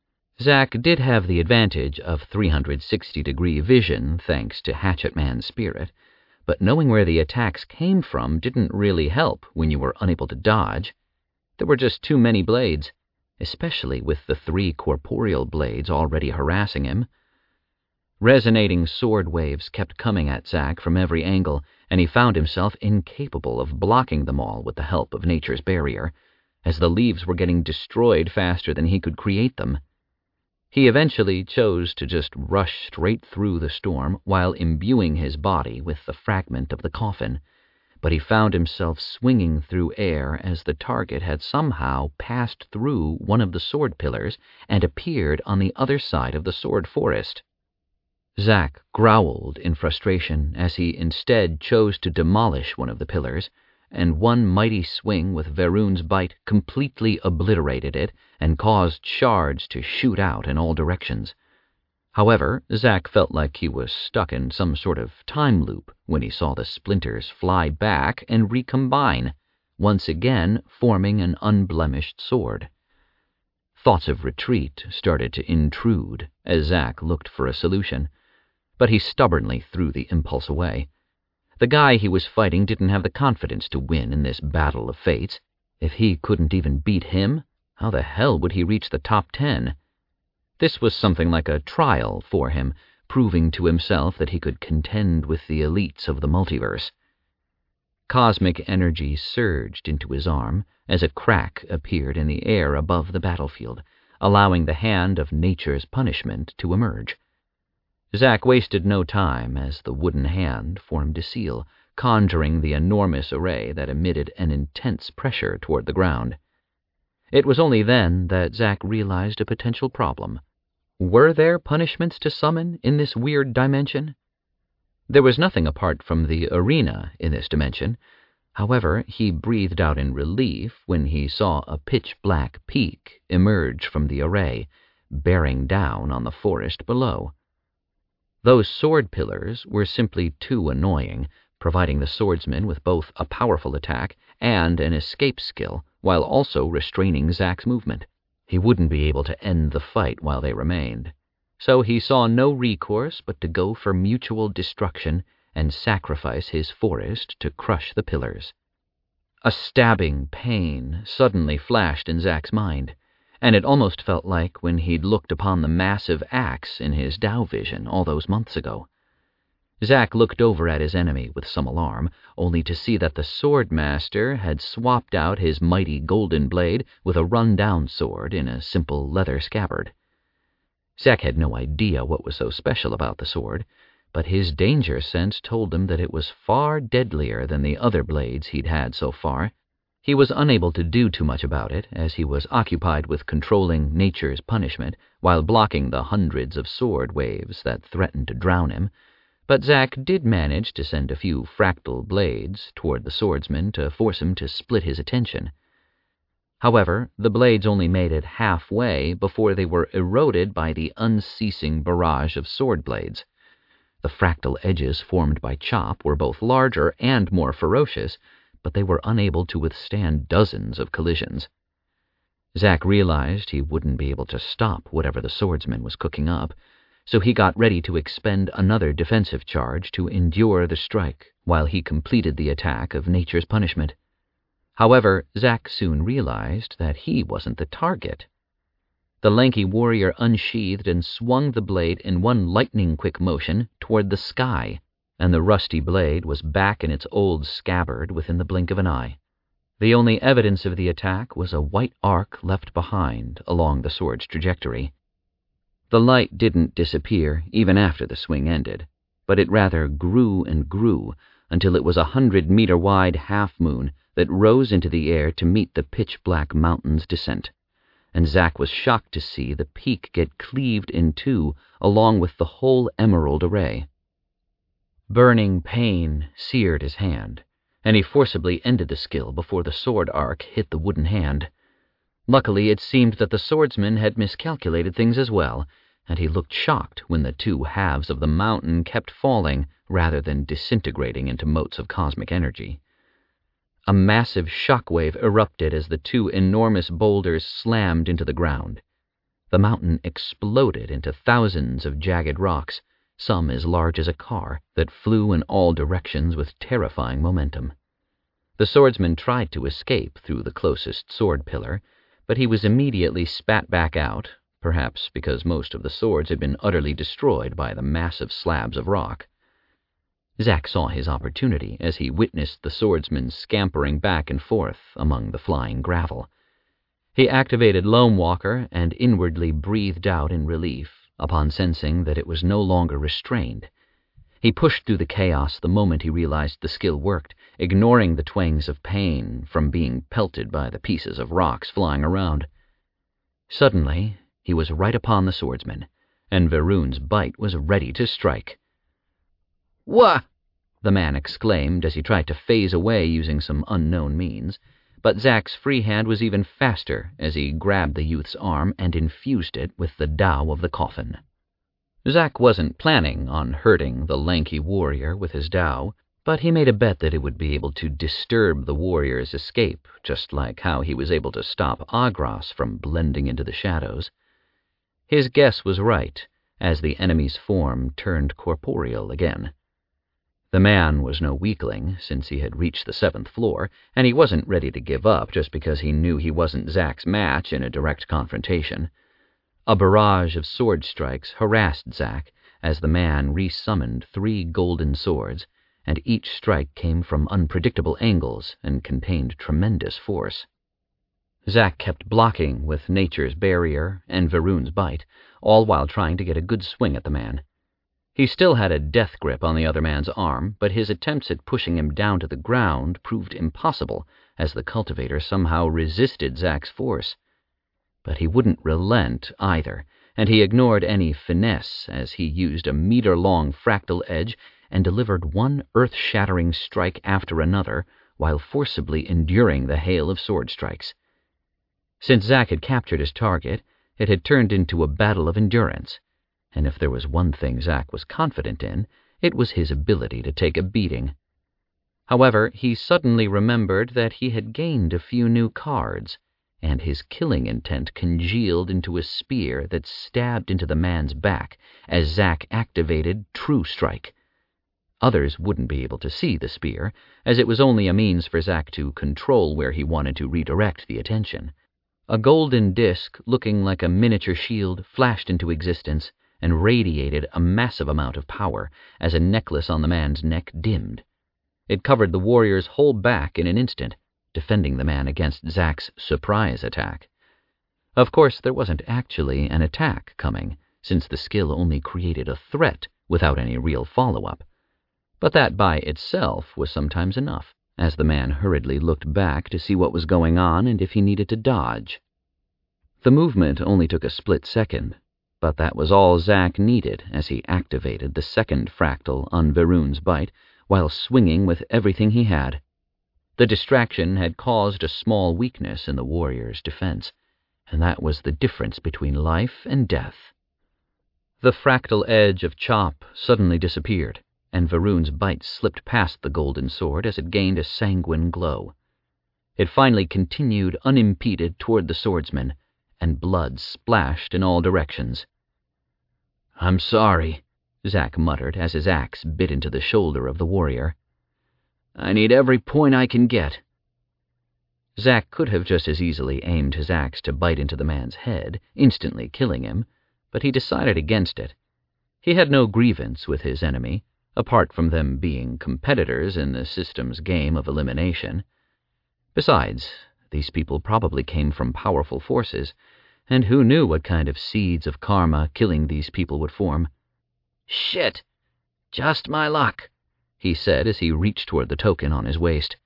Zack did have the advantage of three hundred sixty degree vision thanks to Hatchet Man's spirit, but knowing where the attacks came from didn't really help when you were unable to dodge. There were just too many blades, especially with the three corporeal blades already harassing him. Resonating sword waves kept coming at Zack from every angle, and he found himself incapable of blocking them all with the help of nature's barrier, as the leaves were getting destroyed faster than he could create them. He eventually chose to just rush straight through the storm while imbuing his body with the fragment of the coffin, but he found himself swinging through air as the target had somehow passed through one of the sword pillars and appeared on the other side of the sword forest. Zack growled in frustration as he instead chose to demolish one of the pillars, and one mighty swing with Varun's bite completely obliterated it and caused shards to shoot out in all directions. However, Zack felt like he was stuck in some sort of time loop when he saw the splinters fly back and recombine, once again forming an unblemished sword. Thoughts of retreat started to intrude as Zack looked for a solution, but he stubbornly threw the impulse away. The guy he was fighting didn't have the confidence to win in this battle of fates. If he couldn't even beat him, how the hell would he reach the top ten? This was something like a trial for him, proving to himself that he could contend with the elites of the multiverse. Cosmic energy surged into his arm as a crack appeared in the air above the battlefield, allowing the hand of nature's punishment to emerge. Zack wasted no time as the wooden hand formed a seal, conjuring the enormous array that emitted an intense pressure toward the ground. It was only then that Zack realized a potential problem. Were there punishments to summon in this weird dimension? There was nothing apart from the arena in this dimension. However, he breathed out in relief when he saw a pitch-black peak emerge from the array, bearing down on the forest below. Those sword pillars were simply too annoying, providing the swordsman with both a powerful attack and an escape skill, while also restraining Zack's movement. He wouldn't be able to end the fight while they remained, so he saw no recourse but to go for mutual destruction and sacrifice his forest to crush the pillars. A stabbing pain suddenly flashed in Zack's mind, and it almost felt like when he'd looked upon the massive axe in his Tao vision all those months ago. Zack looked over at his enemy with some alarm, only to see that the swordmaster had swapped out his mighty golden blade with a run-down sword in a simple leather scabbard. Zack had no idea what was so special about the sword, but his danger sense told him that it was far deadlier than the other blades he'd had so far. He was unable to do too much about it, as he was occupied with controlling nature's punishment while blocking the hundreds of sword waves that threatened to drown him, but Zack did manage to send a few fractal blades toward the swordsman to force him to split his attention. However, the blades only made it halfway before they were eroded by the unceasing barrage of sword blades. The fractal edges formed by Chop were both larger and more ferocious, but they were unable to withstand dozens of collisions. Zack realized he wouldn't be able to stop whatever the swordsman was cooking up, so he got ready to expend another defensive charge to endure the strike while he completed the attack of nature's punishment. However, Zack soon realized that he wasn't the target. The lanky warrior unsheathed and swung the blade in one lightning-quick motion toward the sky, and the rusty blade was back in its old scabbard within the blink of an eye. The only evidence of the attack was a white arc left behind along the sword's trajectory. The light didn't disappear even after the swing ended, but it rather grew and grew until it was a hundred-meter-wide half-moon that rose into the air to meet the pitch-black mountain's descent, and Zack was shocked to see the peak get cleaved in two along with the whole emerald array. Burning pain seared his hand, and he forcibly ended the skill before the sword arc hit the wooden hand. Luckily, it seemed that the swordsman had miscalculated things as well, and he looked shocked when the two halves of the mountain kept falling rather than disintegrating into motes of cosmic energy. A massive shockwave erupted as the two enormous boulders slammed into the ground. The mountain exploded into thousands of jagged rocks, some as large as a car, that flew in all directions with terrifying momentum. The swordsman tried to escape through the closest sword pillar, but he was immediately spat back out, perhaps because most of the swords had been utterly destroyed by the massive slabs of rock. Zack saw his opportunity as he witnessed the swordsman scampering back and forth among the flying gravel. He activated Loam Walker and inwardly breathed out in relief upon sensing that it was no longer restrained. He pushed through the chaos the moment he realized the skill worked, ignoring the twangs of pain from being pelted by the pieces of rocks flying around. Suddenly, he was right upon the swordsman, and Varun's bite was ready to strike. "Wha!" the man exclaimed as he tried to phase away using some unknown means, but Zack's free hand was even faster as he grabbed the youth's arm and infused it with the Tao of the coffin. Zack wasn't planning on hurting the lanky warrior with his Tao, but he made a bet that it would be able to disturb the warrior's escape, just like how he was able to stop Agros from blending into the shadows. His guess was right, as the enemy's form turned corporeal again. The man was no weakling, since he had reached the seventh floor, and he wasn't ready to give up just because he knew he wasn't Zack's match in a direct confrontation. A barrage of sword strikes harassed Zack as the man resummoned three golden swords, and each strike came from unpredictable angles and contained tremendous force. Zack kept blocking with nature's barrier and Varun's bite, all while trying to get a good swing at the man. He still had a death grip on the other man's arm, but his attempts at pushing him down to the ground proved impossible, as the cultivator somehow resisted Zack's force. But he wouldn't relent either, and he ignored any finesse as he used a meter-long fractal edge and delivered one earth-shattering strike after another while forcibly enduring the hail of sword strikes. Since Zack had captured his target, it had turned into a battle of endurance, and if there was one thing Zack was confident in, it was his ability to take a beating. However, he suddenly remembered that he had gained a few new cards, and his killing intent congealed into a spear that stabbed into the man's back as Zack activated True Strike. Others wouldn't be able to see the spear, as it was only a means for Zack to control where he wanted to redirect the attention. A golden disc, looking like a miniature shield, flashed into existence and radiated a massive amount of power as a necklace on the man's neck dimmed. It covered the warrior's whole back in an instant, defending the man against Zack's surprise attack. Of course, there wasn't actually an attack coming, since the skill only created a threat without any real follow-up. But that by itself was sometimes enough. as the man hurriedly looked back to see what was going on and if he needed to dodge. The movement only took a split second, but that was all Zack needed as he activated the second fractal on Varun's bite while swinging with everything he had. The distraction had caused a small weakness in the warrior's defense, and that was the difference between life and death. The fractal edge of chop suddenly disappeared, and Varun's bite slipped past the golden sword as it gained a sanguine glow. It finally continued unimpeded toward the swordsman, and blood splashed in all directions. "I'm sorry," Zack muttered as his axe bit into the shoulder of the warrior. "I need every point I can get." Zack could have just as easily aimed his axe to bite into the man's head, instantly killing him, but he decided against it. He had no grievance with his enemy, apart from them being competitors in the system's game of elimination. Besides, these people probably came from powerful forces, and who knew what kind of seeds of karma killing these people would form. "Shit! Just my luck," he said as he reached toward the token on his waist.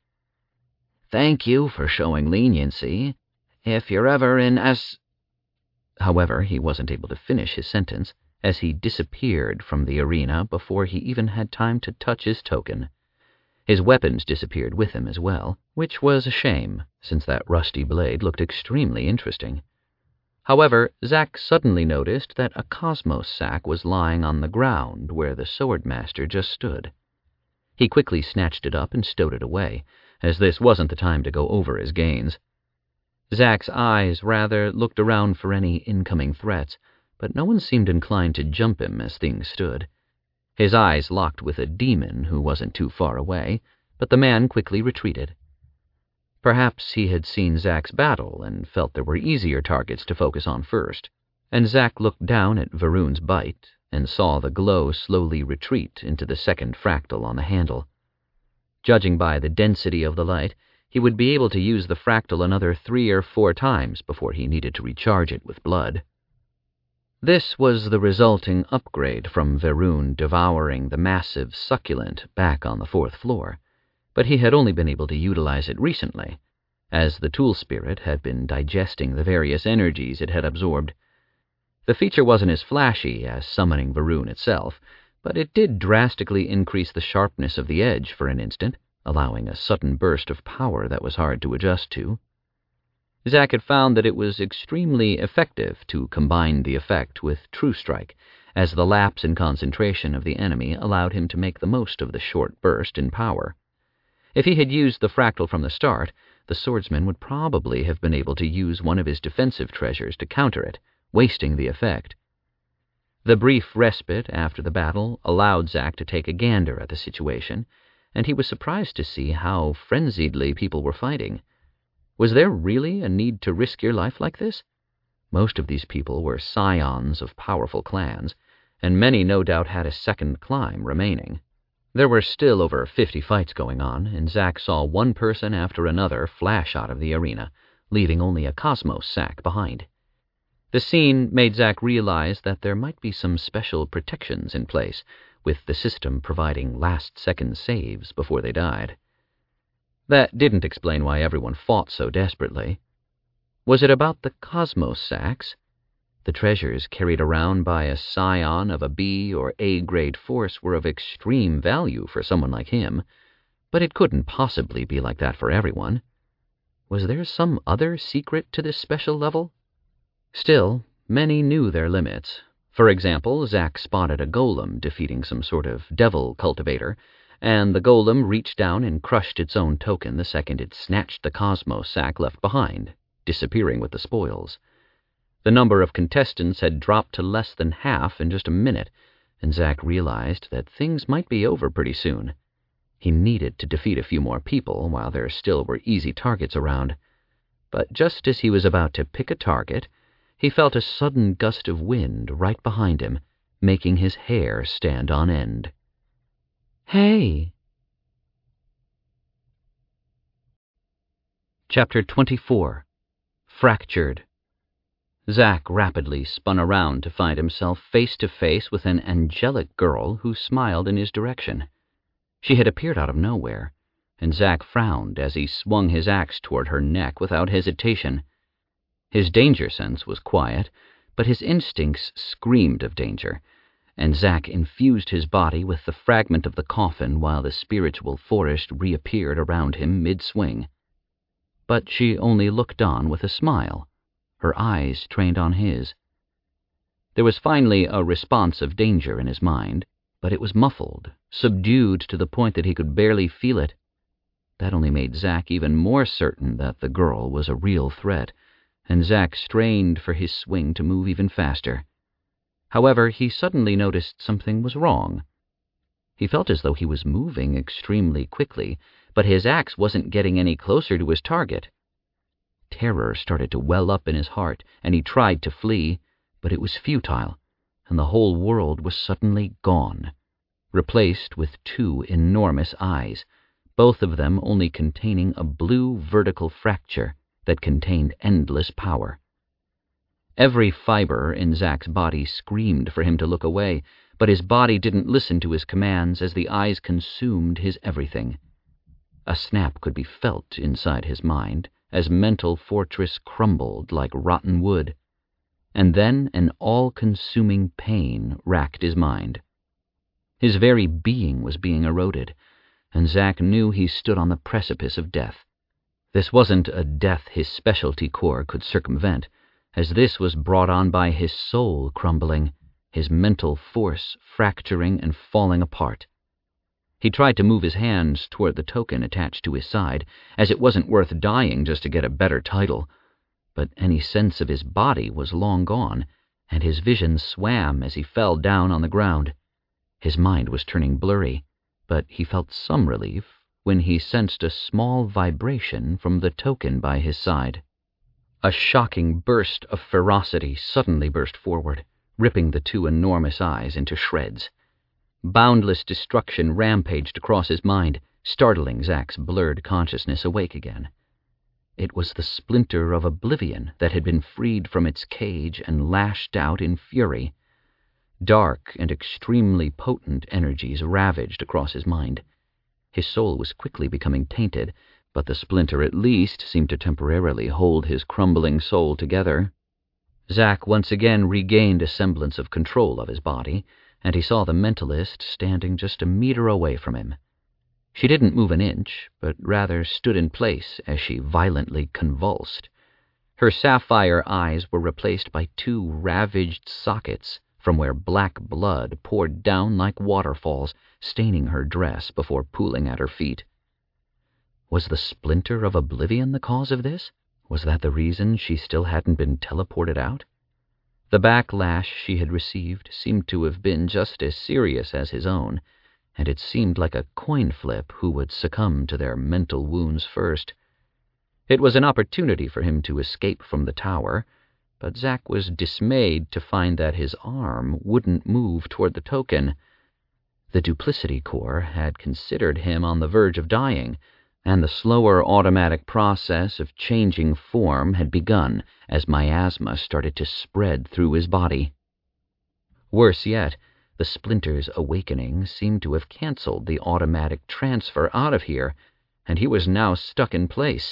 "Thank you for showing leniency. If you're ever in as—" However, he wasn't able to finish his sentence, as he disappeared from the arena before he even had time to touch his token. His weapons disappeared with him as well, which was a shame, since that rusty blade looked extremely interesting. However, Zack suddenly noticed that a cosmos sack was lying on the ground where the swordmaster just stood. He quickly snatched it up and stowed it away, as this wasn't the time to go over his gains. Zack's eyes rather looked around for any incoming threats, but no one seemed inclined to jump him as things stood. His eyes locked with a demon who wasn't too far away, but the man quickly retreated. Perhaps he had seen Zack's battle and felt there were easier targets to focus on first, and Zack looked down at Varun's bite and saw the glow slowly retreat into the second fractal on the handle. Judging by the density of the light, he would be able to use the fractal another three or four times before he needed to recharge it with blood. This was the resulting upgrade from Varun devouring the massive succulent back on the fourth floor, but he had only been able to utilize it recently, as the tool spirit had been digesting the various energies it had absorbed. The feature wasn't as flashy as summoning Varun itself, but it did drastically increase the sharpness of the edge for an instant, allowing a sudden burst of power that was hard to adjust to. Zack had found that it was extremely effective to combine the effect with True Strike, as the lapse in concentration of the enemy allowed him to make the most of the short burst in power. If he had used the fractal from the start, the swordsman would probably have been able to use one of his defensive treasures to counter it, wasting the effect. The brief respite after the battle allowed Zack to take a gander at the situation, and he was surprised to see how frenziedly people were fighting. Was there really a need to risk your life like this? Most of these people were scions of powerful clans, and many no doubt had a second climb remaining. There were still over fifty fights going on, and Zack saw one person after another flash out of the arena, leaving only a cosmos sack behind. The scene made Zack realize that there might be some special protections in place, with the system providing last-second saves before they died. That didn't explain why everyone fought so desperately. Was it about the cosmos sacks? The treasures carried around by a scion of a B or A-grade force were of extreme value for someone like him, but it couldn't possibly be like that for everyone. Was there some other secret to this special level? Still, many knew their limits. For example, Zack spotted a golem defeating some sort of devil cultivator, and the golem reached down and crushed its own token the second it snatched the cosmos sack left behind, disappearing with the spoils. The number of contestants had dropped to less than half in just a minute, and Zack realized that things might be over pretty soon. He needed to defeat a few more people while there still were easy targets around. But just as he was about to pick a target, he felt a sudden gust of wind right behind him, making his hair stand on end. "Hey!" Chapter twenty-four. Fractured. Zack rapidly spun around to find himself face to face with an angelic girl who smiled in his direction. She had appeared out of nowhere, and Zack frowned as he swung his axe toward her neck without hesitation. His danger sense was quiet, but his instincts screamed of danger, and Zack infused his body with the fragment of the coffin while the spiritual forest reappeared around him mid-swing. But she only looked on with a smile, her eyes trained on his. There was finally a response of danger in his mind, but it was muffled, subdued to the point that he could barely feel it. That only made Zack even more certain that the girl was a real threat, and Zack strained for his swing to move even faster. However, he suddenly noticed something was wrong. He felt as though he was moving extremely quickly, but his axe wasn't getting any closer to his target. Terror started to well up in his heart, and he tried to flee, but it was futile, and the whole world was suddenly gone, replaced with two enormous eyes, both of them only containing a blue vertical fracture that contained endless power. Every fiber in Zack's body screamed for him to look away, but his body didn't listen to his commands as the eyes consumed his everything. A snap could be felt inside his mind as mental fortress crumbled like rotten wood, and then an all-consuming pain racked his mind. His very being was being eroded, and Zack knew he stood on the precipice of death. This wasn't a death his specialty corps could circumvent, as this was brought on by his soul crumbling, his mental force fracturing and falling apart. He tried to move his hands toward the token attached to his side, as it wasn't worth dying just to get a better title, but any sense of his body was long gone, and his vision swam as he fell down on the ground. His mind was turning blurry, but he felt some relief when he sensed a small vibration from the token by his side. A shocking burst of ferocity suddenly burst forward, ripping the two enormous eyes into shreds. Boundless destruction rampaged across his mind, startling Zack's blurred consciousness awake again. It was the splinter of oblivion that had been freed from its cage and lashed out in fury. Dark and extremely potent energies ravaged across his mind. His soul was quickly becoming tainted, but the splinter at least seemed to temporarily hold his crumbling soul together. Zack once again regained a semblance of control of his body, and he saw the mentalist standing just a meter away from him. She didn't move an inch, but rather stood in place as she violently convulsed. Her sapphire eyes were replaced by two ravaged sockets, from where black blood poured down like waterfalls, staining her dress before pooling at her feet. Was the splinter of oblivion the cause of this? Was that the reason she still hadn't been teleported out? The backlash she had received seemed to have been just as serious as his own, and it seemed like a coin flip who would succumb to their mental wounds first. It was an opportunity for him to escape from the tower, but Zack was dismayed to find that his arm wouldn't move toward the token. The Duplicity Corps had considered him on the verge of dying, and the slower automatic process of changing form had begun as miasma started to spread through his body. Worse yet, the splinter's awakening seemed to have cancelled the automatic transfer out of here, and he was now stuck in place.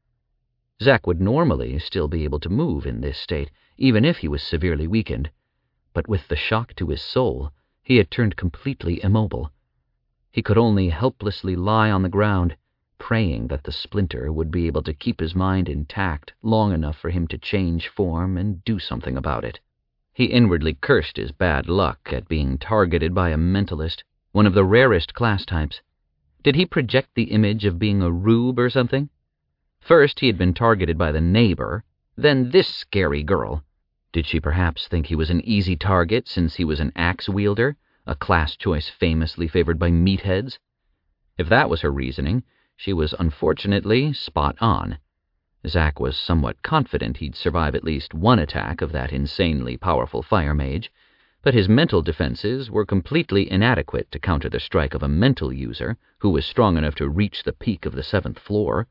Zack would normally still be able to move in this state, even if he was severely weakened, but with the shock to his soul, he had turned completely immobile. He could only helplessly lie on the ground, praying that the splinter would be able to keep his mind intact long enough for him to change form and do something about it. He inwardly cursed his bad luck at being targeted by a mentalist, one of the rarest class types. Did he project the image of being a rube or something? First he had been targeted by the neighbor, then this scary girl. Did she perhaps think he was an easy target since he was an axe-wielder, a class choice famously favored by meatheads? If that was her reasoning, she was unfortunately spot on. Zack was somewhat confident he'd survive at least one attack of that insanely powerful fire mage, but his mental defenses were completely inadequate to counter the strike of a mental user who was strong enough to reach the peak of the seventh floor.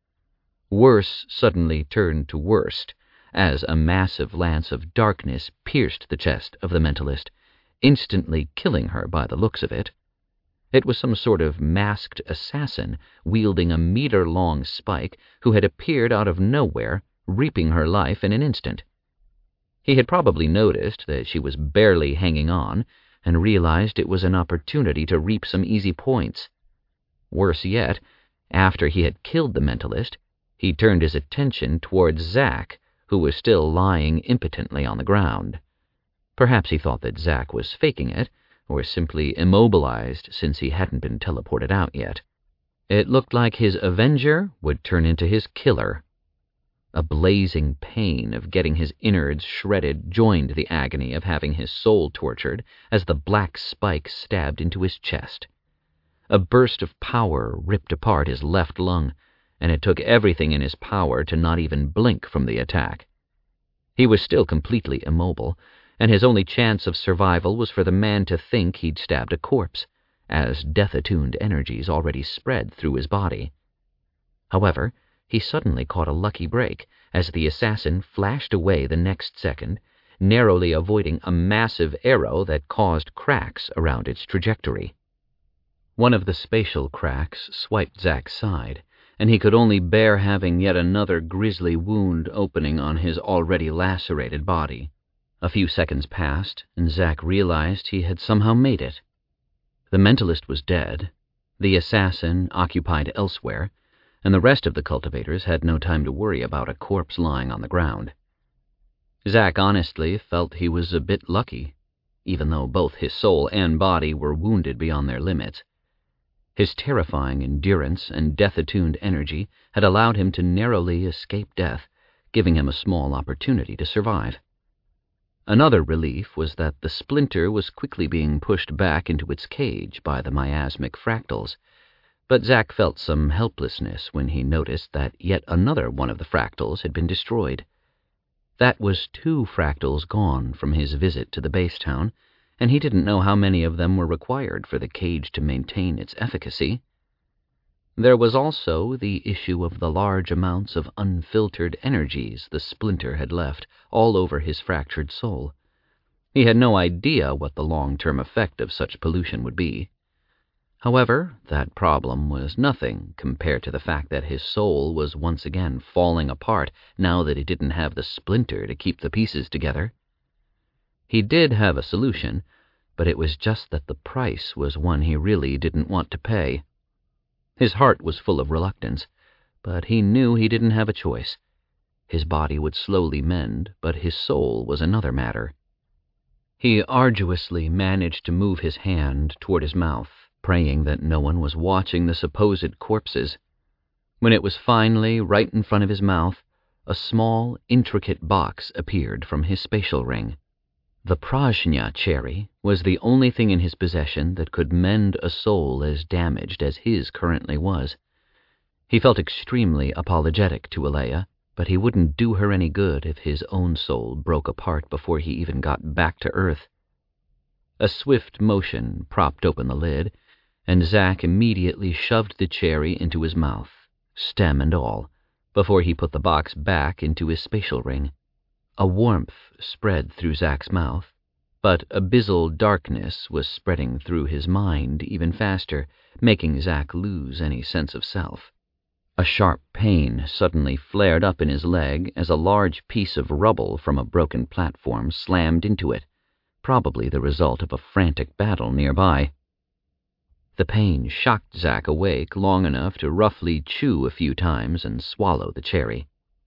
Worse suddenly turned to worst, as a massive lance of darkness pierced the chest of the mentalist, instantly killing her by the looks of it. It was some sort of masked assassin wielding a meter-long spike who had appeared out of nowhere, reaping her life in an instant. He had probably noticed that she was barely hanging on and realized it was an opportunity to reap some easy points. Worse yet, after he had killed the mentalist, he turned his attention towards Zack, who was still lying impotently on the ground. Perhaps he thought that Zack was faking it, or simply immobilized since he hadn't been teleported out yet. It looked like his avenger would turn into his killer. A blazing pain of getting his innards shredded joined the agony of having his soul tortured as the black spike stabbed into his chest. A burst of power ripped apart his left lung, and it took everything in his power to not even blink from the attack. He was still completely immobile, and his only chance of survival was for the man to think he'd stabbed a corpse, as death-attuned energies already spread through his body. However, he suddenly caught a lucky break as the assassin flashed away the next second, narrowly avoiding a massive arrow that caused cracks around its trajectory. One of the spatial cracks swiped Zack's side, and he could only bear having yet another grisly wound opening on his already lacerated body. A few seconds passed, and Zack realized he had somehow made it. The mentalist was dead, the assassin occupied elsewhere, and the rest of the cultivators had no time to worry about a corpse lying on the ground. Zack honestly felt he was a bit lucky, even though both his soul and body were wounded beyond their limits. His terrifying endurance and death-attuned energy had allowed him to narrowly escape death, giving him a small opportunity to survive. Another relief was that the splinter was quickly being pushed back into its cage by the miasmic fractals, but Zack felt some helplessness when he noticed that yet another one of the fractals had been destroyed. That was two fractals gone from his visit to the base town, and he didn't know how many of them were required for the cage to maintain its efficacy. There was also the issue of the large amounts of unfiltered energies the splinter had left all over his fractured soul. He had no idea what the long-term effect of such pollution would be. However, that problem was nothing compared to the fact that his soul was once again falling apart now that he didn't have the splinter to keep the pieces together. He did have a solution, but it was just that the price was one he really didn't want to pay. His heart was full of reluctance, but he knew he didn't have a choice. His body would slowly mend, but his soul was another matter. He arduously managed to move his hand toward his mouth, praying that no one was watching the supposed corpses. When it was finally right in front of his mouth, a small, intricate box appeared from his spatial ring. The Prajna cherry was the only thing in his possession that could mend a soul as damaged as his currently was. He felt extremely apologetic to Alea, but he wouldn't do her any good if his own soul broke apart before he even got back to Earth. A swift motion propped open the lid, and Zack immediately shoved the cherry into his mouth, stem and all, before he put the box back into his spatial ring. A warmth spread through Zack's mouth, but abyssal darkness was spreading through his mind even faster, making Zack lose any sense of self. A sharp pain suddenly flared up in his leg as a large piece of rubble from a broken platform slammed into it, probably the result of a frantic battle nearby. The pain shocked Zack awake long enough to roughly chew a few times and swallow the cherry.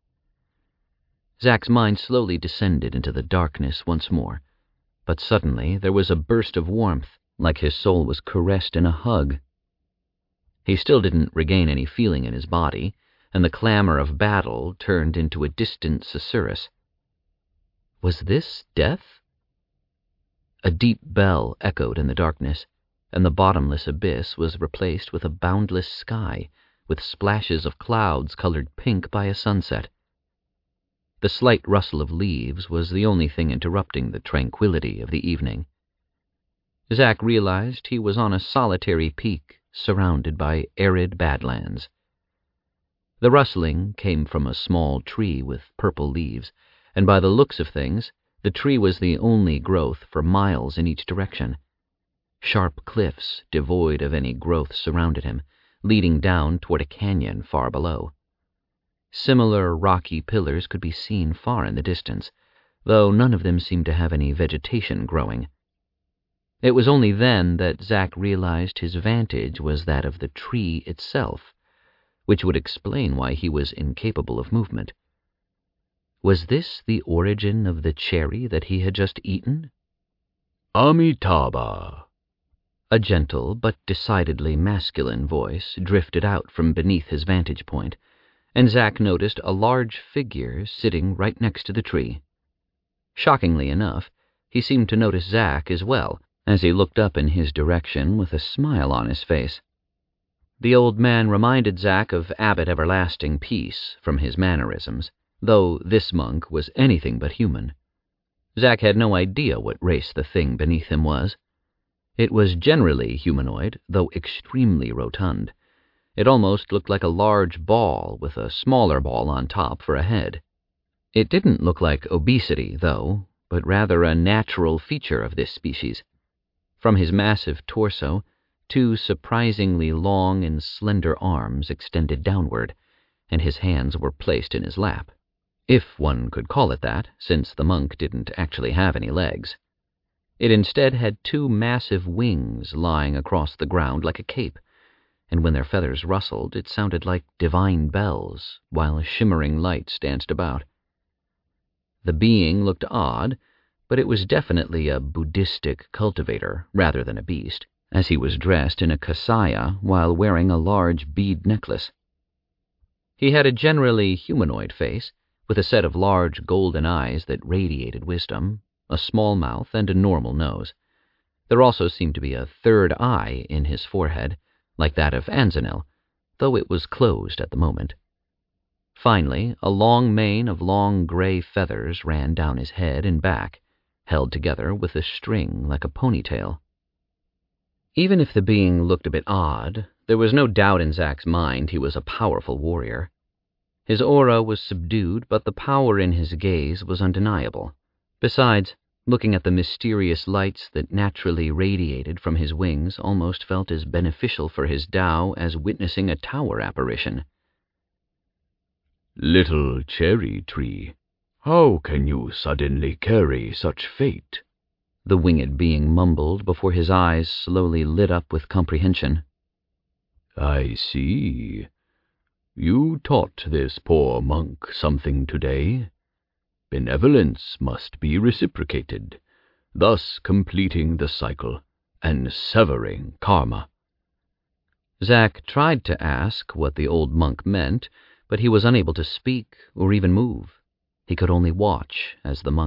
Zack's mind slowly descended into the darkness once more, but suddenly there was a burst of warmth, like his soul was caressed in a hug. He still didn't regain any feeling in his body, and the clamor of battle turned into a distant susurrus. Was this death? A deep bell echoed in the darkness, and the bottomless abyss was replaced with a boundless sky, with splashes of clouds colored pink by a sunset. The slight rustle of leaves was the only thing interrupting the tranquility of the evening. Zack realized he was on a solitary peak surrounded by arid badlands. The rustling came from a small tree with purple leaves, and by the looks of things, the tree was the only growth for miles in each direction. Sharp cliffs, devoid of any growth, surrounded him, leading down toward a canyon far below. Similar rocky pillars could be seen far in the distance, though none of them seemed to have any vegetation growing. It was only then that Zack realized his vantage was that of the tree itself, which would explain why he was incapable of movement. Was this the origin of the cherry that he had just eaten? Amitabha. A gentle but decidedly masculine voice drifted out from beneath his vantage point, and Zack noticed a large figure sitting right next to the tree. Shockingly enough, he seemed to notice Zack as well, as he looked up in his direction with a smile on his face. The old man reminded Zack of Abbot Everlasting Peace from his mannerisms, though this monk was anything but human. Zack had no idea what race the thing beneath him was. It was generally humanoid, though extremely rotund. It almost looked like a large ball with a smaller ball on top for a head. It didn't look like obesity, though, but rather a natural feature of this species. From his massive torso, two surprisingly long and slender arms extended downward, and his hands were placed in his lap, if one could call it that, since the monk didn't actually have any legs. It instead had two massive wings lying across the ground like a cape, and when their feathers rustled, it sounded like divine bells, while shimmering lights danced about. The being looked odd, but it was definitely a Buddhistic cultivator rather than a beast, as he was dressed in a kasaya while wearing a large bead necklace. He had a generally humanoid face, with a set of large golden eyes that radiated wisdom, a small mouth, and a normal nose. There also seemed to be a third eye in his forehead, like that of Anzanel, though it was closed at the moment. Finally, a long mane of long gray feathers ran down his head and back, held together with a string like a ponytail. Even if the being looked a bit odd, there was no doubt in Zack's mind he was a powerful warrior. His aura was subdued, but the power in his gaze was undeniable. Besides, looking at the mysterious lights that naturally radiated from his wings almost felt as beneficial for his Tao as witnessing a tower apparition. Little cherry tree, how can you suddenly carry such fate? The winged being mumbled before his eyes slowly lit up with comprehension. I see. You taught this poor monk something today. Benevolence must be reciprocated, thus completing the cycle and severing karma. Zack tried to ask what the old monk meant, but he was unable to speak or even move. He could only watch as the monk